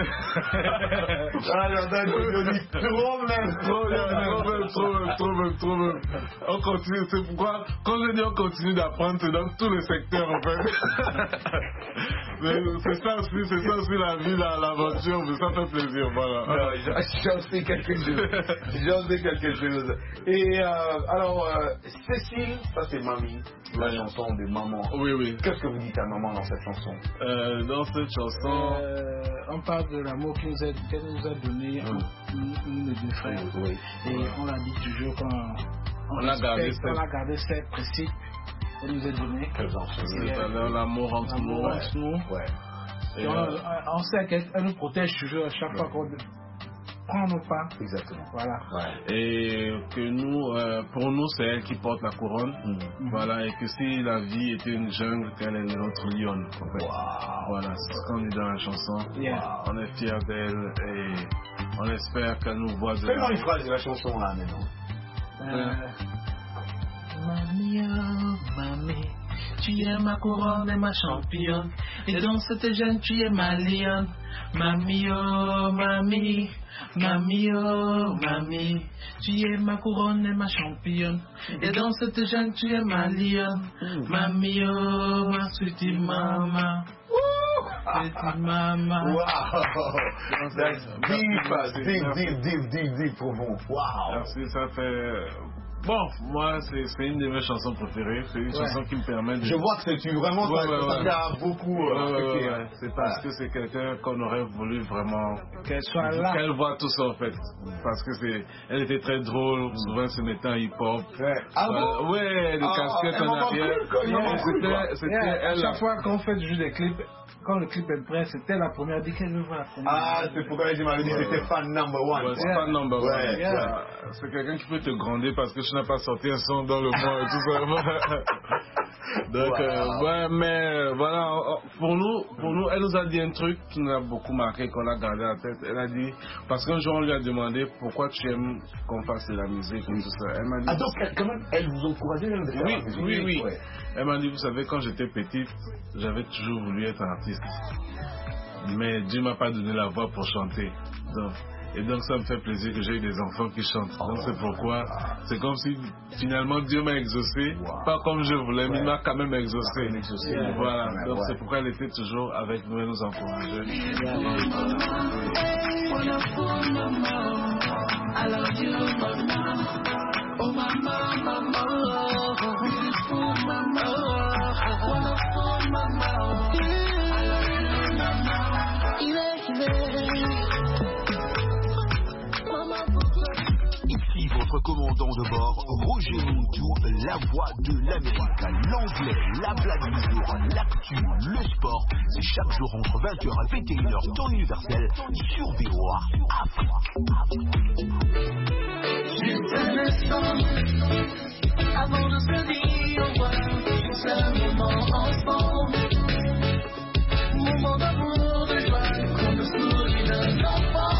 Trop même. On continue. C'est pourquoi, quand je dis on continue d'apprendre, c'est dans tous les secteurs, en fait. C'est ça aussi la vie, l'aventure, mais ça fait plaisir, voilà. J'en sais quelque chose. Et alors, Cécile, ça c'est Mamie, la chanson de maman. Oui. Qu'est-ce que vous dites à maman dans cette chanson? Dans cette chanson, on parle de l'amour qu'elle nous a donné, nous les deux frères. Et on l'a dit toujours quand on a gardé ces principes qu'elle nous a donnés. C'est l'amour entre nous. Et on sait qu'elle nous protège toujours à chaque fois qu'on prend nos pas. Exactement. Voilà. Et que nous, pour nous, c'est elle qui porte la couronne. Voilà. Et que si la vie était une jungle, qu'elle est notre lionne. En fait. Voilà, c'est ce qu'on dit dans la chanson. On est fiers d'elle et on espère qu'elle nous voit de. Fais-moi une phrase de la chanson là maintenant. Mamie, oh mamie, tu es ma couronne et ma championne. Et dans cette jeune, tu es ma lionne. Mamie, oh mamie, mamie, oh mamie, tu es ma couronne et ma championne. Et dans cette jeune, tu es ma lionne. Mamie, oh ma sweetie mama. Sweetie mama. Wow, that's deep pour vous. Wow. Merci, ça fait. Bon, moi, c'est une de mes chansons préférées. C'est une chanson qui me permet de. Je vois que c'est vraiment ça t'a beaucoup. C'est parce que c'est quelqu'un qu'on aurait voulu vraiment. Qu'elle soit là. Qu'elle voit tout ça en fait. Parce que elle était très drôle. Souvent, elle se mettait en hip-hop. Ouais, des casquettes en arrière. C'était elle. Chaque fois qu'on fait du jeu des clips. Quand le clip est prêt, c'était la première. Dit qu'elle veut voir la première. Ah, c'est pourquoi elle m'avait dit que c'était fan number one. C'est fan number one. C'est quelqu'un qui peut te gronder parce que tu n'as pas sorti un son dans le mois et tout ça. Donc, ouais, mais voilà, pour nous, elle nous a dit un truc qui nous a beaucoup marqué, qu'on a gardé en tête. Elle a dit, parce qu'un jour on lui a demandé pourquoi tu aimes qu'on fasse de la musique et tout ça. Elle m'a dit. Ah, donc, quand même, elle vous encourageait même de faire la musique. Oui. Ouais. Elle m'a dit, vous savez, quand j'étais petite, j'avais toujours voulu être artiste. Mais Dieu m'a pas donné la voix pour chanter. Donc ça me fait plaisir que j'ai eu des enfants qui chantent. Donc c'est pourquoi, c'est comme si finalement Dieu m'a exaucé, pas comme je voulais, mais il m'a quand même exaucé. Voilà, donc c'est pourquoi elle était toujours avec nous et nous encourageait. Ici votre commandant de bord, Roger Montou, la voix de l'Amérique, l'anglais, la blague du jour, l'actu, le sport. C'est chaque jour entre 20h et 21h, temps universel, sur VOA Afrique. Juste un instant, avant de se dire au revoir, juste un moment ensemble. Moment d'amour, de joie, comme le sourire d'un enfant.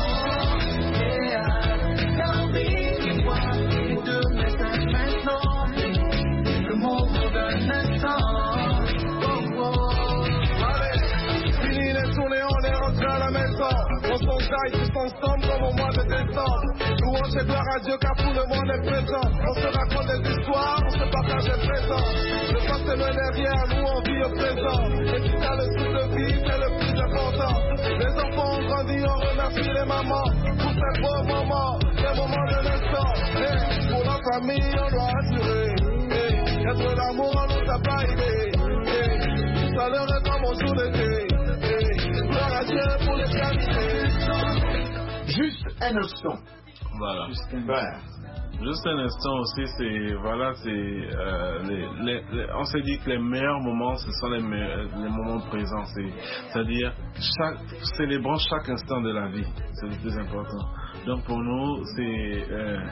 On s'enjaille tous ensemble comme au mois de décembre. Louange et gloire à Dieu car tout le monde est présent. On se raconte des histoires, on se partage des présents. Le passé le derrière, nous on vit au présent. Et si t'as le souffle de vie, c'est le plus important. Les enfants ont grandi, on remercie les mamans pour ces beaux moments, les moments de l'instant. Hey, pour la famille, on doit assurer. Hey, être l'amour, on nous a pas aidé. Hey, ça leur est comme au jour d'été. Gloire à Dieu pour les qualités. Juste un instant. Voilà. Juste un instant aussi, c'est voilà, c'est on s'est dit que les meilleurs moments, ce sont les moments présents, c'est-à-dire célébrons chaque instant de la vie, c'est le plus important. Donc pour nous, c'est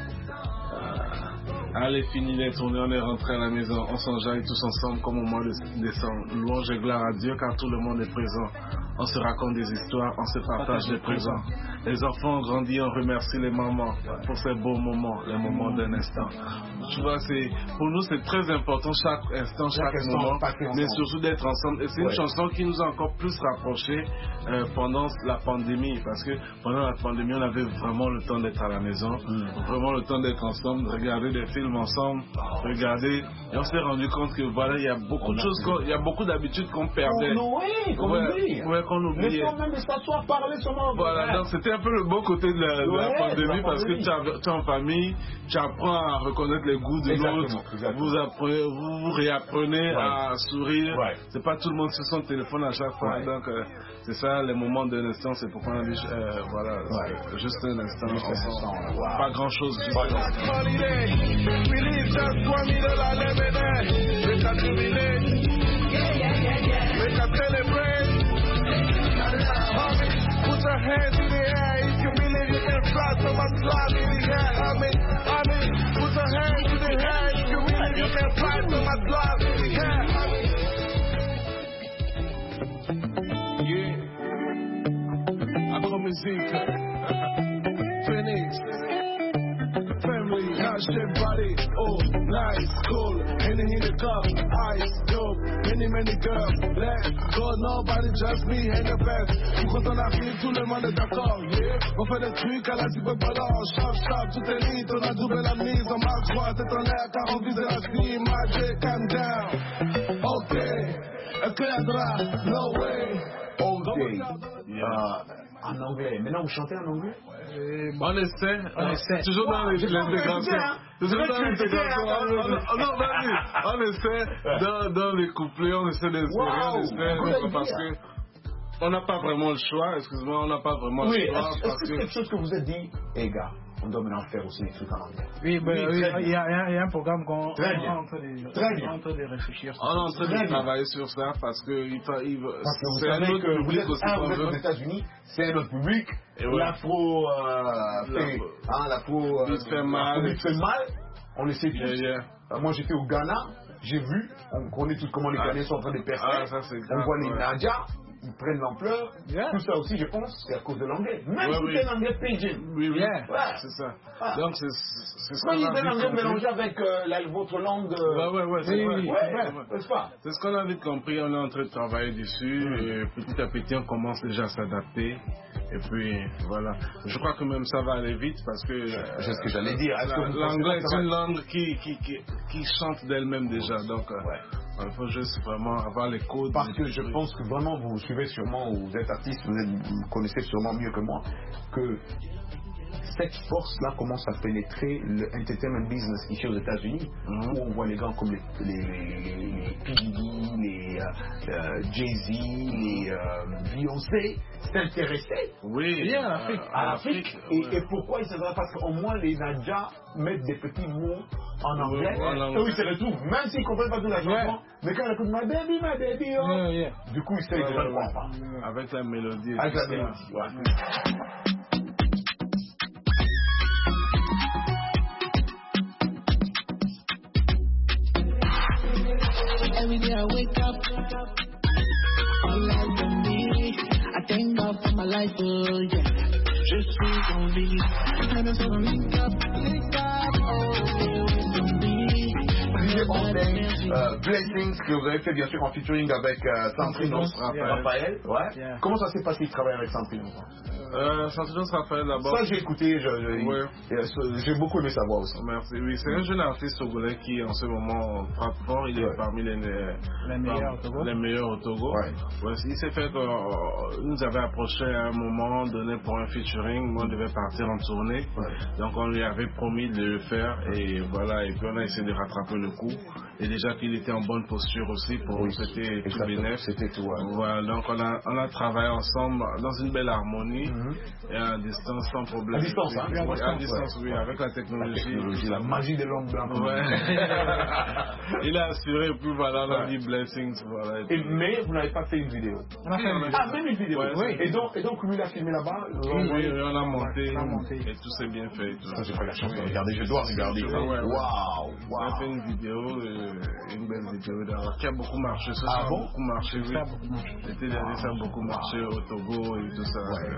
allez, fini les tournées, on est rentré à la maison, on s'enjaille tous ensemble comme au mois de décembre. Louange et gloire à Dieu car tout le monde est présent. On se raconte des histoires, on se partage des présents. Les enfants ont grandi, on remercie les mamans pour ces beaux moments, les moments d'un instant. Tu vois, pour nous c'est très important chaque instant, chaque moment, mais surtout d'être ensemble. Et c'est une chanson qui nous a encore plus rapprochés pendant la pandémie, parce que pendant la pandémie, on avait vraiment le temps d'être à la maison, vraiment le temps d'être ensemble, de regarder des films ensemble, et on s'est rendu compte que voilà, il y a beaucoup de choses, il y a beaucoup d'habitudes qu'on perdait. Qu'on oubliait. Les gens même s'asseoir, parler seulement. Voilà, donc c'était un peu le bon côté de la pandémie, parce que tu es en famille, tu apprends à reconnaître les goûts de l'autre, vous réapprenez à sourire. C'est pas tout le monde sur son téléphone à chaque fois, donc c'est ça les moments d'un instant, c'est pourquoi on a dit voilà, juste un instant, pas grand chose, juste un instant. Put your hands in the air if you believe you can fly. Someone fly in the air. Amen. Put your hands in the air if you believe you can fly. Someone fly in the air. Yeah. Agro-musique. Phoenix. Family, hashtag body. Oh, nice, cool. Henny in the cup. Ice, dope. Many girls. Let's go. Nobody just me and the best. Quand on arrive, tout le monde est d'accord, yeah. On fait des trucs à la type balance. Chop, tout est lit, on a doublé la mise. En marche droite, c'est en l'air, car on vise la cime. Magic, calm down. Ok. Equadra, no way. Ok. En anglais. Maintenant, vous chantez en anglais? On essaie. Toujours dans l'intégration. Toujours dans l'intégration. Non, vas-y. On essaie dans les couplets, on essaie d'inspirer, parce que on n'a pas vraiment le choix, excuse-moi, on n'a pas vraiment le choix. Est-ce que c'est quelque chose que vous êtes dit, gars, on doit maintenant faire aussi des trucs en anglais? Oui, il y a un programme qu'on est en train de réfléchir. On est en train de travailler sur ça parce que c'est un autre public aussi. Vous êtes aux États-Unis, c'est un autre public. L'afro fait mal. On le sait tous. Moi, j'étais au Ghana. j'ai vu, on connaît tous comment les Canadiens sont en train de percer. On voit les Nadia, ils prennent l'ampleur. Tout ça aussi, je pense, c'est à cause de l'anglais. Même si c'est l'anglais pidgin. Oui, c'est ça. Donc, c'est ce qu'on a vite l'anglais mélangé avec votre langue. C'est ce qu'on a vite compris. On est en train de travailler dessus. Et petit à petit, on commence déjà à s'adapter. Et puis, voilà. Je crois que même ça va aller vite parce que... C'est ce que j'allais dire. L'anglais est une langue qui chante d'elle-même déjà. Donc, il faut juste vraiment avoir les codes. Parce que je pense que vraiment, vous suivez sûrement, vous êtes artiste, vous connaissez sûrement mieux que moi, que cette force-là commence à pénétrer le entertainment business ici aux États-Unis, où on voit les gars comme les P.D.D., les Jay-Z, les Beyoncé s'intéresser à l'Afrique. Et pourquoi ils s'intéressent? Parce qu'au moins les Nadia mettent des petits mots en anglais, et où ils se retrouvent, même s'ils ne comprennent pas tout la chanson, mais quand ils écoutent ma baby, du coup ils savent déjà le voir. Avec la mélodie. Avec la mélodie, Every day I wake up, all eyes on me. I thank God for my life, yeah. Je suis en vie. I just wanna link up, oh, Blessings, que vous avez fait bien sûr en featuring avec Sandrine Raphaël. Comment ça s'est passé de travailler avec Sandrine? Sandrine Raphaël d'abord. Ça j'ai écouté, j'ai beaucoup aimé sa voix aussi. Merci. Oui, c'est un jeune artiste togolais qui en ce moment frappe fort. Il est parmi les meilleurs au Togo. Il s'est fait nous avait approché à un moment donné pour un featuring. Moi, on devait partir en tournée. Donc on lui avait promis de le faire et voilà. Et puis on a essayé de rattraper le coup. Et déjà qu'il était en bonne posture aussi pour c'était tout bénéf. C'était tout. Voilà. Donc on a travaillé ensemble dans une belle harmonie. Et à distance sans problème. À distance, à distance, oui, avec la technologie. La magie des langues blanches. Il a assuré, et puis voilà, on a dit blessings. Voilà, mais vous n'avez pas fait une vidéo. Même une vidéo. Et donc, lui, il a filmé là-bas. Oui, on a monté. Et tout s'est bien fait. Ça, j'ai pas la chance de regarder, je dois regarder. Waouh! On a fait une vidéo, une belle vidéo qui a beaucoup marché. Ça a beaucoup marché, oui. L'été dernier, ça a beaucoup marché au Togo et tout ça.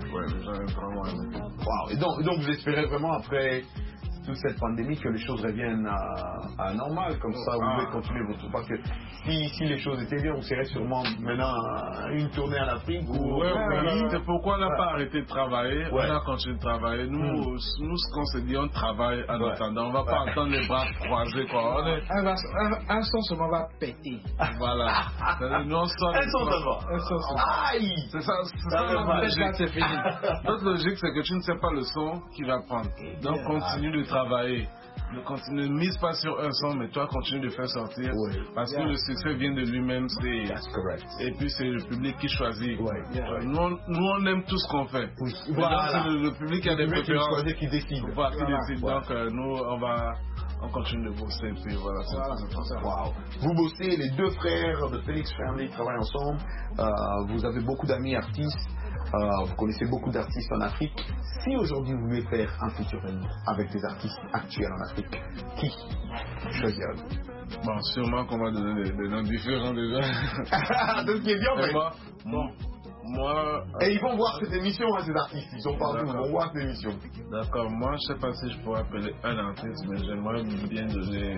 Wow. Et donc vous espérez vraiment après toute cette pandémie que les choses reviennent à normal, comme ça vous pouvez continuer votre... Parce que si les choses étaient bien, on serait sûrement maintenant une tournée en Afrique. C'est pourquoi on n'a pas arrêté de travailler, on a continué de travailler. Nous, ce qu'on s'est dit, on travaille en attendant, on ne va pas attendre les bras croisés. Quoi. Un son seulement va péter. Voilà. Nous, on sort un son seulement. Aïe! C'est ça notre logique. Notre logique, c'est que tu ne sais pas le son qu'il va prendre. Donc continue de travailler. Ne mise pas sur un son, mais toi continue de faire sortir. Parce que le succès vient de lui-même. Et puis c'est le public qui choisit. Nous on aime tout ce qu'on fait. C'est le public qui a des préférences. Qui décide. Donc nous on continue de bosser. Et puis voilà. Vous bossez, les deux frères de Phoenix Family travaillent ensemble. Vous avez beaucoup d'amis artistes. Vous connaissez beaucoup d'artistes en Afrique. Si aujourd'hui vous voulez faire un featuring avec des artistes actuels en Afrique, qui choisirez-vous? Bon, sûrement qu'on va donner des noms différents déjà. C'est ce qui est bien, moi, et ils vont voir cette émission, ces artistes. Ils sont partout, ils vont voir cette émission. D'accord, moi je sais pas si je pourrais appeler un artiste, mais j'aimerais bien donner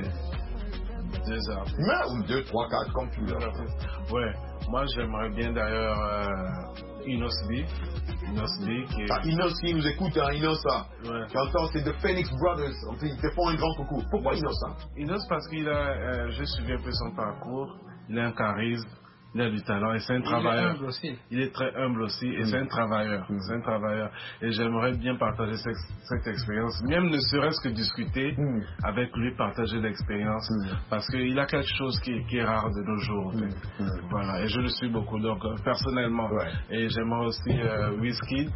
2 artistes. Ou 2, 3, 4, comme tu veux. Ouais, moi j'aimerais bien d'ailleurs Inos B qui est... Inos qui nous écoute, Inos, j'entends, c'est The Phoenix Brothers, ils te font un grand coucou. Pourquoi Inos? Inos parce qu'il a, j'ai suivi un peu son parcours, il a un charisme, il a du talent et c'est un travailleur. Il est très humble aussi et c'est un travailleur. C'est un travailleur. Et j'aimerais bien partager cette expérience, même ne serait-ce que discuter avec lui, partager l'expérience, parce qu'il a quelque chose qui est rare de nos jours. Voilà. Et je le suis beaucoup, donc personnellement. Et j'aimerais aussi Wizkid.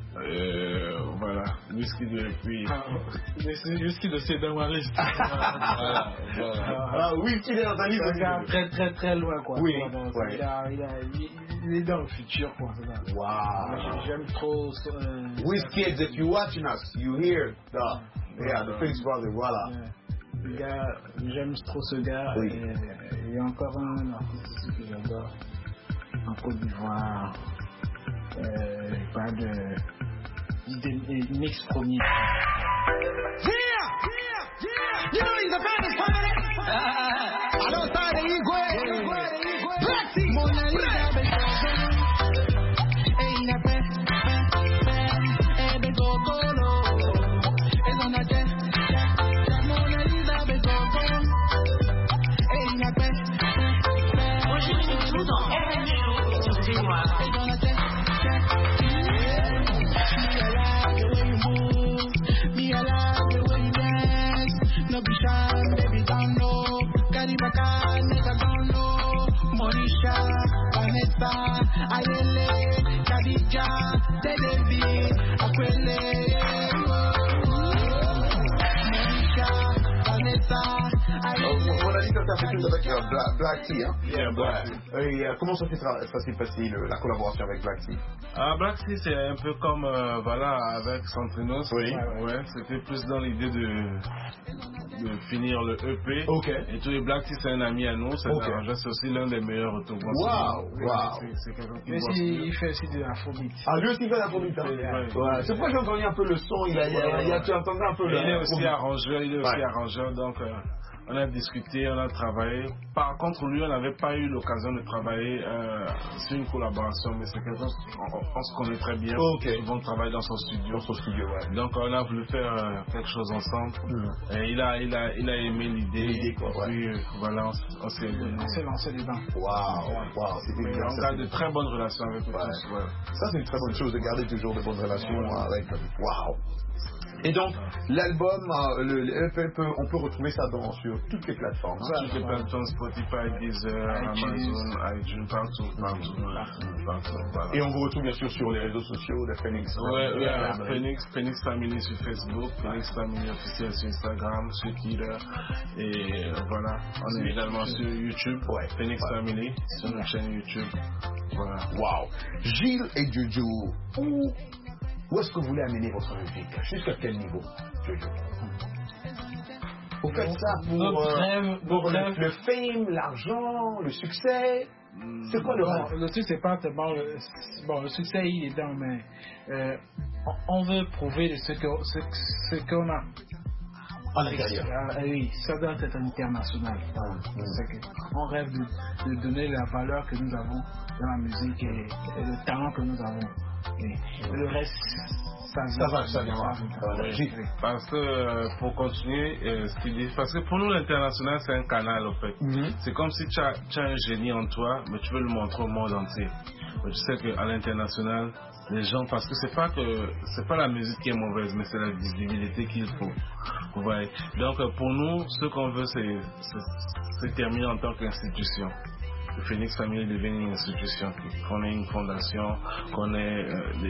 Voilà. Wizkid depuis. Wizkid aussi dans ma liste. Wizkid est dans ta liste. Très très très loin quoi. Oui. Il est dans le futur quoi. Wow. J'aime trop. Wizkid, if you're watching us, you hear the Phoenix Brothers, voilà. J'aime trop ce gars. Oui. Et il y a encore un artiste que j'adore en Côte d'Ivoire. Il parle de mix premier. You know he's the baddest part. Alongside the Igwe. Black Tea. Mona Lisa Besogo. Hey, na pe. Hey, Besogo. It's on the jet. Mona Lisa Besogo. Hey, na pe. Moi, je suis tout dans RM Show sur VOA. It's on the jet. Me alive the way you dance. No be shy, baby, don't know. Caribaka, nigga, don't know. Morisha, Vanessa, Ayele, Khadija, Tedevi, Akwele. Morisha, Vanessa, Ayele. On a dit que tu as fait tout avec Black Tea, hein? Yeah, Black. Et comment ça s'est passé la collaboration avec Black Tea? Black Tea, c'est un peu comme voilà, avec Santrinos. Oui. Ouais, c'était plus dans l'idée de finir le EP. Okay. Et tous les Black Tea, c'est un ami à nous. C'est aussi l'un des meilleurs autographes. Wow. C'est quelqu'un qui Il fait aussi de l'afrobeat. Ah, lui aussi fait l'afrobeat. Hein? Ouais. C'est pourquoi j'ai entendu un peu le son. Tu entendais un peu le. Il est aussi arrangeur, donc. On a discuté, on a travaillé. Par contre, lui, on n'avait pas eu l'occasion de travailler sur une collaboration, mais c'est quelqu'un qu'on se connaît très bien. Souvent, on travaille dans son studio. Ouais. Donc, on a voulu faire quelque chose ensemble. Et il a aimé l'idée. Puis, voilà, on s'est lancé dedans. Wow. On a de très bonnes relations avec eux tous. Ouais. Ça, c'est une très bonne chose de garder toujours de bonnes relations avec. Wow. Et donc, l'album, le EP, on peut retrouver ça sur toutes les plateformes. Toutes les plateformes, Spotify, Deezer, Amazon, iTunes, partout. Voilà. Et on vous retrouve bien sûr sur les réseaux sociaux de Phoenix. Phoenix Family sur Facebook, Phoenix Family officiel sur Instagram, sur Twitter. Et voilà, on est également sur YouTube, Phoenix Family, sur notre chaîne YouTube. Voilà. Wow. Gilles et Jojo, où est-ce que vous voulez amener votre musique? Jusqu'à quel niveau, Jojo? Vous faites ça pour le fame, l'argent, le succès? C'est quoi le rêve? Le truc, c'est pas tellement. Le succès, il est dedans, mais on veut prouver ce qu'on a. À l'intérieur. Oui, ça doit être international. On rêve de donner la valeur que nous avons dans la musique et le talent que nous avons. Et le reste, ça viendra. Parce que pour continuer, parce que pour nous l'international c'est un canal en fait. C'est comme si tu as un génie en toi, mais tu veux le montrer au monde entier. Mais tu sais qu'à l'international, les gens, parce que c'est pas la musique qui est mauvaise, mais c'est la visibilité qu'il faut. Vous voyez. Donc pour nous, ce qu'on veut c'est terminer en tant qu'institution. Le Phoenix Family devient une institution, qu'on ait une fondation, qu'on ait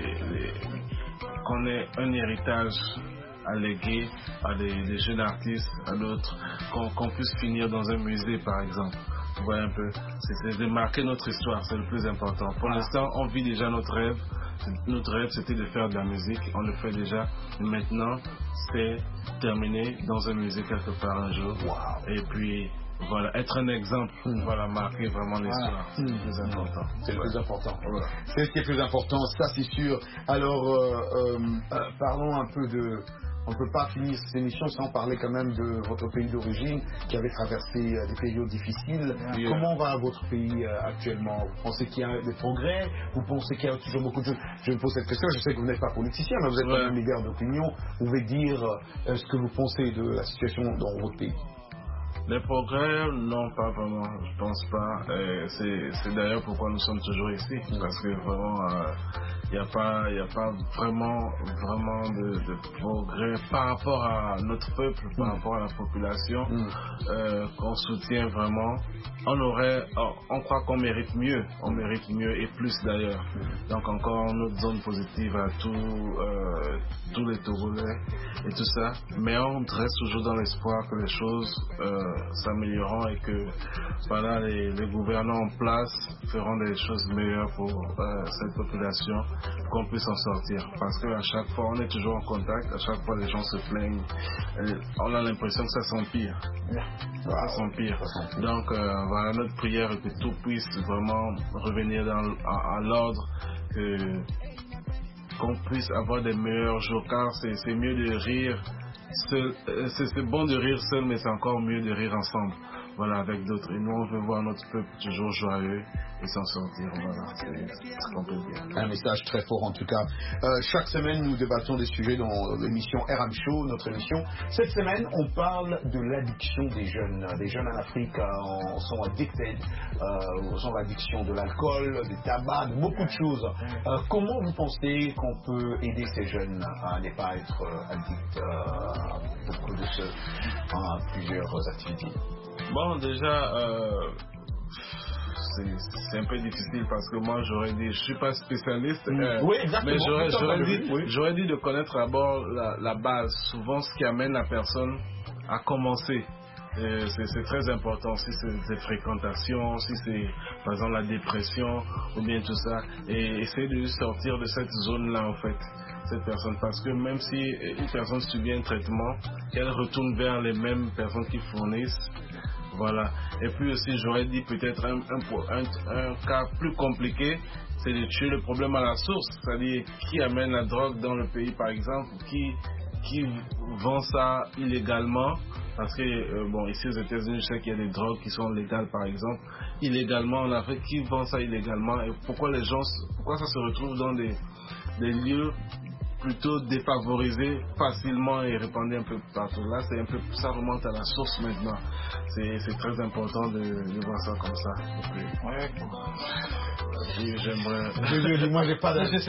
un héritage à léguer à des jeunes artistes, à d'autres, qu'on puisse finir dans un musée par exemple. Vous voyez un peu, c'est de marquer notre histoire, c'est le plus important. Pour l'instant, on vit déjà notre rêve. Notre rêve, c'était de faire de la musique, on le fait déjà. Maintenant, c'est terminer dans un musée quelque part un jour. Et puis, voilà, être un exemple, voilà, marquer vraiment l'histoire. C'est le plus important. C'est le plus important. C'est ce qui est plus important, ça c'est sûr. Alors, parlons un peu de. On ne peut pas finir cette émission sans parler quand même de votre pays d'origine qui avait traversé des périodes difficiles. Comment va votre pays actuellement? Vous pensez qu'il y a des progrès? Vous pensez qu'il y a toujours beaucoup de choses? Je me pose cette question, je sais que vous n'êtes pas politicien, mais vous êtes quand même leader d'opinion. Vous pouvez dire ce que vous pensez de la situation dans votre pays? Les progrès, non, pas vraiment, je pense pas. C'est d'ailleurs pourquoi nous sommes toujours ici, parce que vraiment, il n'y a pas vraiment de progrès par rapport à notre peuple, par rapport à la population, qu'on soutient vraiment. On croit qu'on mérite mieux et plus d'ailleurs. Donc encore une autre zone positive à tous les Togolais et tout ça. Mais on reste toujours dans l'espoir que les choses s'amélioreront et que voilà, les gouvernants en place feront des choses meilleures pour cette population qu'on puisse en sortir. Parce qu'à chaque fois, on est toujours en contact, à chaque fois, les gens se plaignent. On a l'impression que ça s'empire. Ça s'empire. Donc, voilà, notre prière est que tout puisse vraiment revenir à l'ordre, qu'on puisse avoir des meilleurs jours, car c'est mieux de rire seul. C'est bon de rire seul, mais c'est encore mieux de rire ensemble. Voilà, avec d'autres. Et nous, on veut voir notre peuple toujours joyeux et s'en sortir. Voilà, c'est ce qu'on peut dire. Un message très fort en tout cas. Chaque semaine, nous débattons des sujets dans l'émission RM Show, notre émission. Cette semaine, on parle de l'addiction des jeunes. Les jeunes en Afrique sont addicted, sont l'addiction de l'alcool, du tabac, de beaucoup de choses. Comment vous pensez qu'on peut aider ces jeunes à ne pas être addicts à plusieurs activités? Bon, déjà, c'est un peu difficile parce que moi, j'aurais dit, je suis pas spécialiste, oui, exactement, mais j'aurais dit de connaître d'abord la base, souvent ce qui amène la personne à commencer. C'est très important, si c'est des fréquentations, si c'est par exemple la dépression ou bien tout ça, et essayer de sortir de cette zone-là en fait, cette personne, parce que même si une personne subit un traitement, qu'elle retourne vers les mêmes personnes qui fournissent. Voilà. Et puis aussi, j'aurais dit peut-être un cas plus compliqué, c'est de tuer le problème à la source. C'est-à-dire qui amène la drogue dans le pays, par exemple, qui vend ça illégalement. Parce que, bon, ici aux États-Unis, je sais qu'il y a des drogues qui sont légales, par exemple. Illégalement en Afrique, qui vend ça illégalement et pourquoi ça se retrouve dans des lieux plutôt défavorisés facilement et répandus un peu partout. Là, c'est un peu, ça remonte à la source maintenant. C'est très important de voir ça comme ça. Ouais. Et j'aimerais. Moi, j'ai pas d'avis.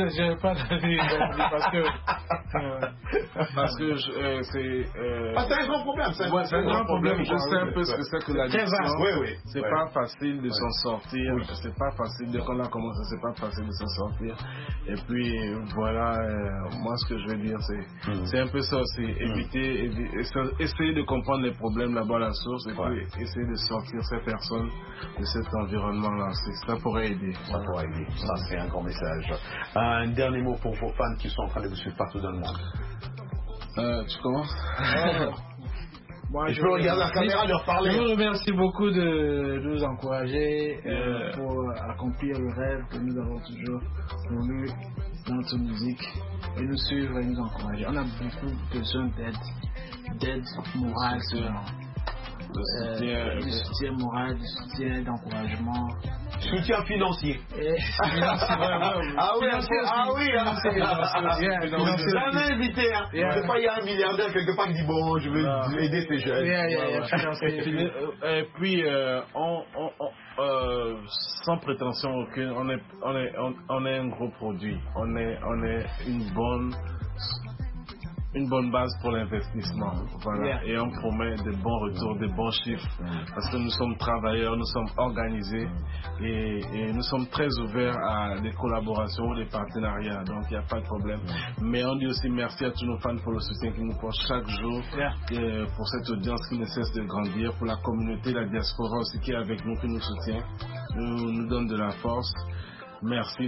Parce que c'est. C'est un grand problème. C'est un grand problème. Je sais un peu ce que c'est que l'addiction. Oui. C'est pas facile de s'en sortir. C'est pas facile. Dès qu'on a commencé, c'est pas facile de s'en sortir. Et puis, voilà. Moi, ce que je veux dire, c'est un peu ça aussi. Essayer de comprendre les problèmes là-bas à la source et puis essayer de sortir ces personnes de cet environnement-là. Ça pourrait aider. Ça, c'est un grand message. Un dernier mot pour vos fans qui sont en train de vous suivre partout dans le monde. Tu commences? Moi, je peux regarder la caméra et leur parler. Je vous remercie beaucoup de nous encourager pour accomplir le rêve que nous avons toujours voulu dans notre musique et nous suivre et nous encourager. On a beaucoup besoin d'aide morale, du soutien moral, du soutien d'encouragement. Soutien financier. Jamais évité. C'est pas il y a un milliardaire quelque part qui dit bon, je veux aider ces jeunes. Et puis, sans prétention aucune, on est un gros produit. On est une bonne base pour l'investissement. Voilà. Et on promet de bons retours, de bons chiffres. Parce que nous sommes travailleurs, nous sommes organisés et nous sommes très ouverts à des collaborations ou des partenariats. Donc il n'y a pas de problème. Mais on dit aussi merci à tous nos fans pour le soutien qu'ils nous portent chaque jour. Pour cette audience qui ne cesse de grandir. Pour la communauté, la diaspora aussi qui est avec nous, qui nous soutient. Nous donne de la force. Merci.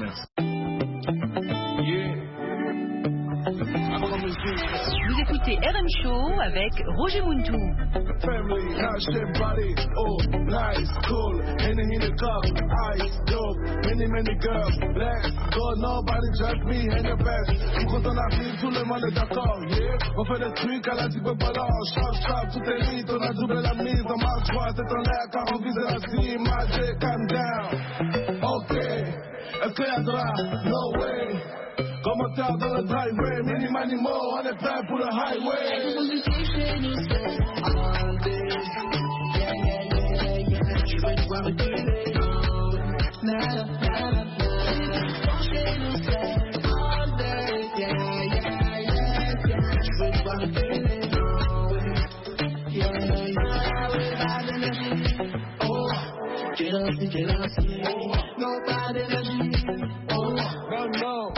Vous écoutez RM Show avec Roger Muntu. Family, hashtag body, oh, nice, cool, in the cup, ice, dope, many girls, let's go, nobody judge me, and the best. Quand on arrive, tout le monde est d'accord, yeah. On fait des trucs à la type balance, chop, tout est lit, on a doublé la mise, en marche droite, c'est en l'air, car on vise la cime, magic, calm down. Ok, est-ce qu'il y a de là? No way. Commentaire dans le driveway, mini mo, on est prêt pour le highway. Je veux te voir reculer. Je veux te voir reculer. Oh, jealousy. Nobody loves me. Oh, no.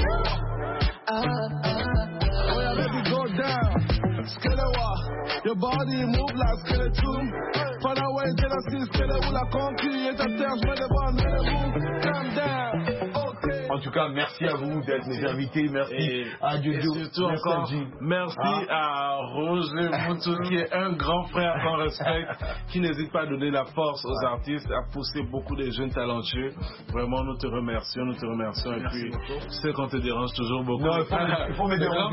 Your ball body, move like skeleton. Find out where jealousy, skeleton, la conquille. Et ta terre, je me demande, mais le bout, calm down. En tout cas, merci à vous d'être mes invités. Merci à Jojo. Et surtout encore, merci à Roger Moutou, qui est un grand frère qu'on respecte, qui n'hésite pas à donner la force aux artistes, à pousser beaucoup de jeunes talentueux. Vraiment, nous te remercions. Et puis, je sais qu'on te dérange toujours beaucoup. Non, il faut me déranger.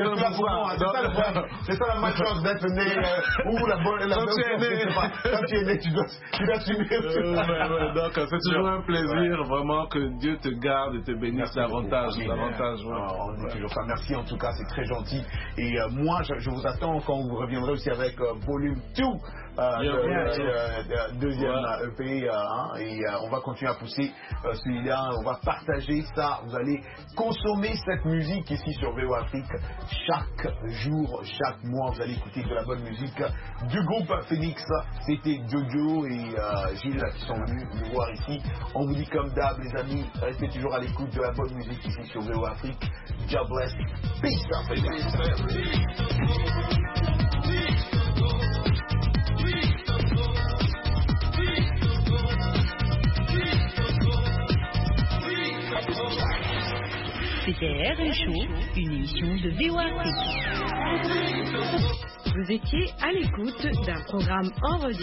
C'est ça la malchance d'être né ou la bonne chance, je sais pas. Quand tu es né, tu dois assumer. Donc, c'est toujours un plaisir, vraiment, que Dieu te garde et te bénisse davantage. On dit toujours ça. Merci en tout cas, c'est très gentil. Et moi, je vous attends quand vous reviendrez aussi avec Volume 2. Deuxième EP et on va continuer à pousser celui-là, on va partager ça, vous allez consommer cette musique ici sur VO Afrique chaque jour, chaque mois, vous allez écouter de la bonne musique du groupe Phoenix. C'était Jojo et Gilles qui sont venus nous voir ici. On vous dit comme d'hab les amis, restez toujours à l'écoute de la bonne musique ici sur VO Afrique. God bless, peace Africa. C'était RM Show, une émission de VO Afrique. Vous étiez à l'écoute d'un programme enregistré.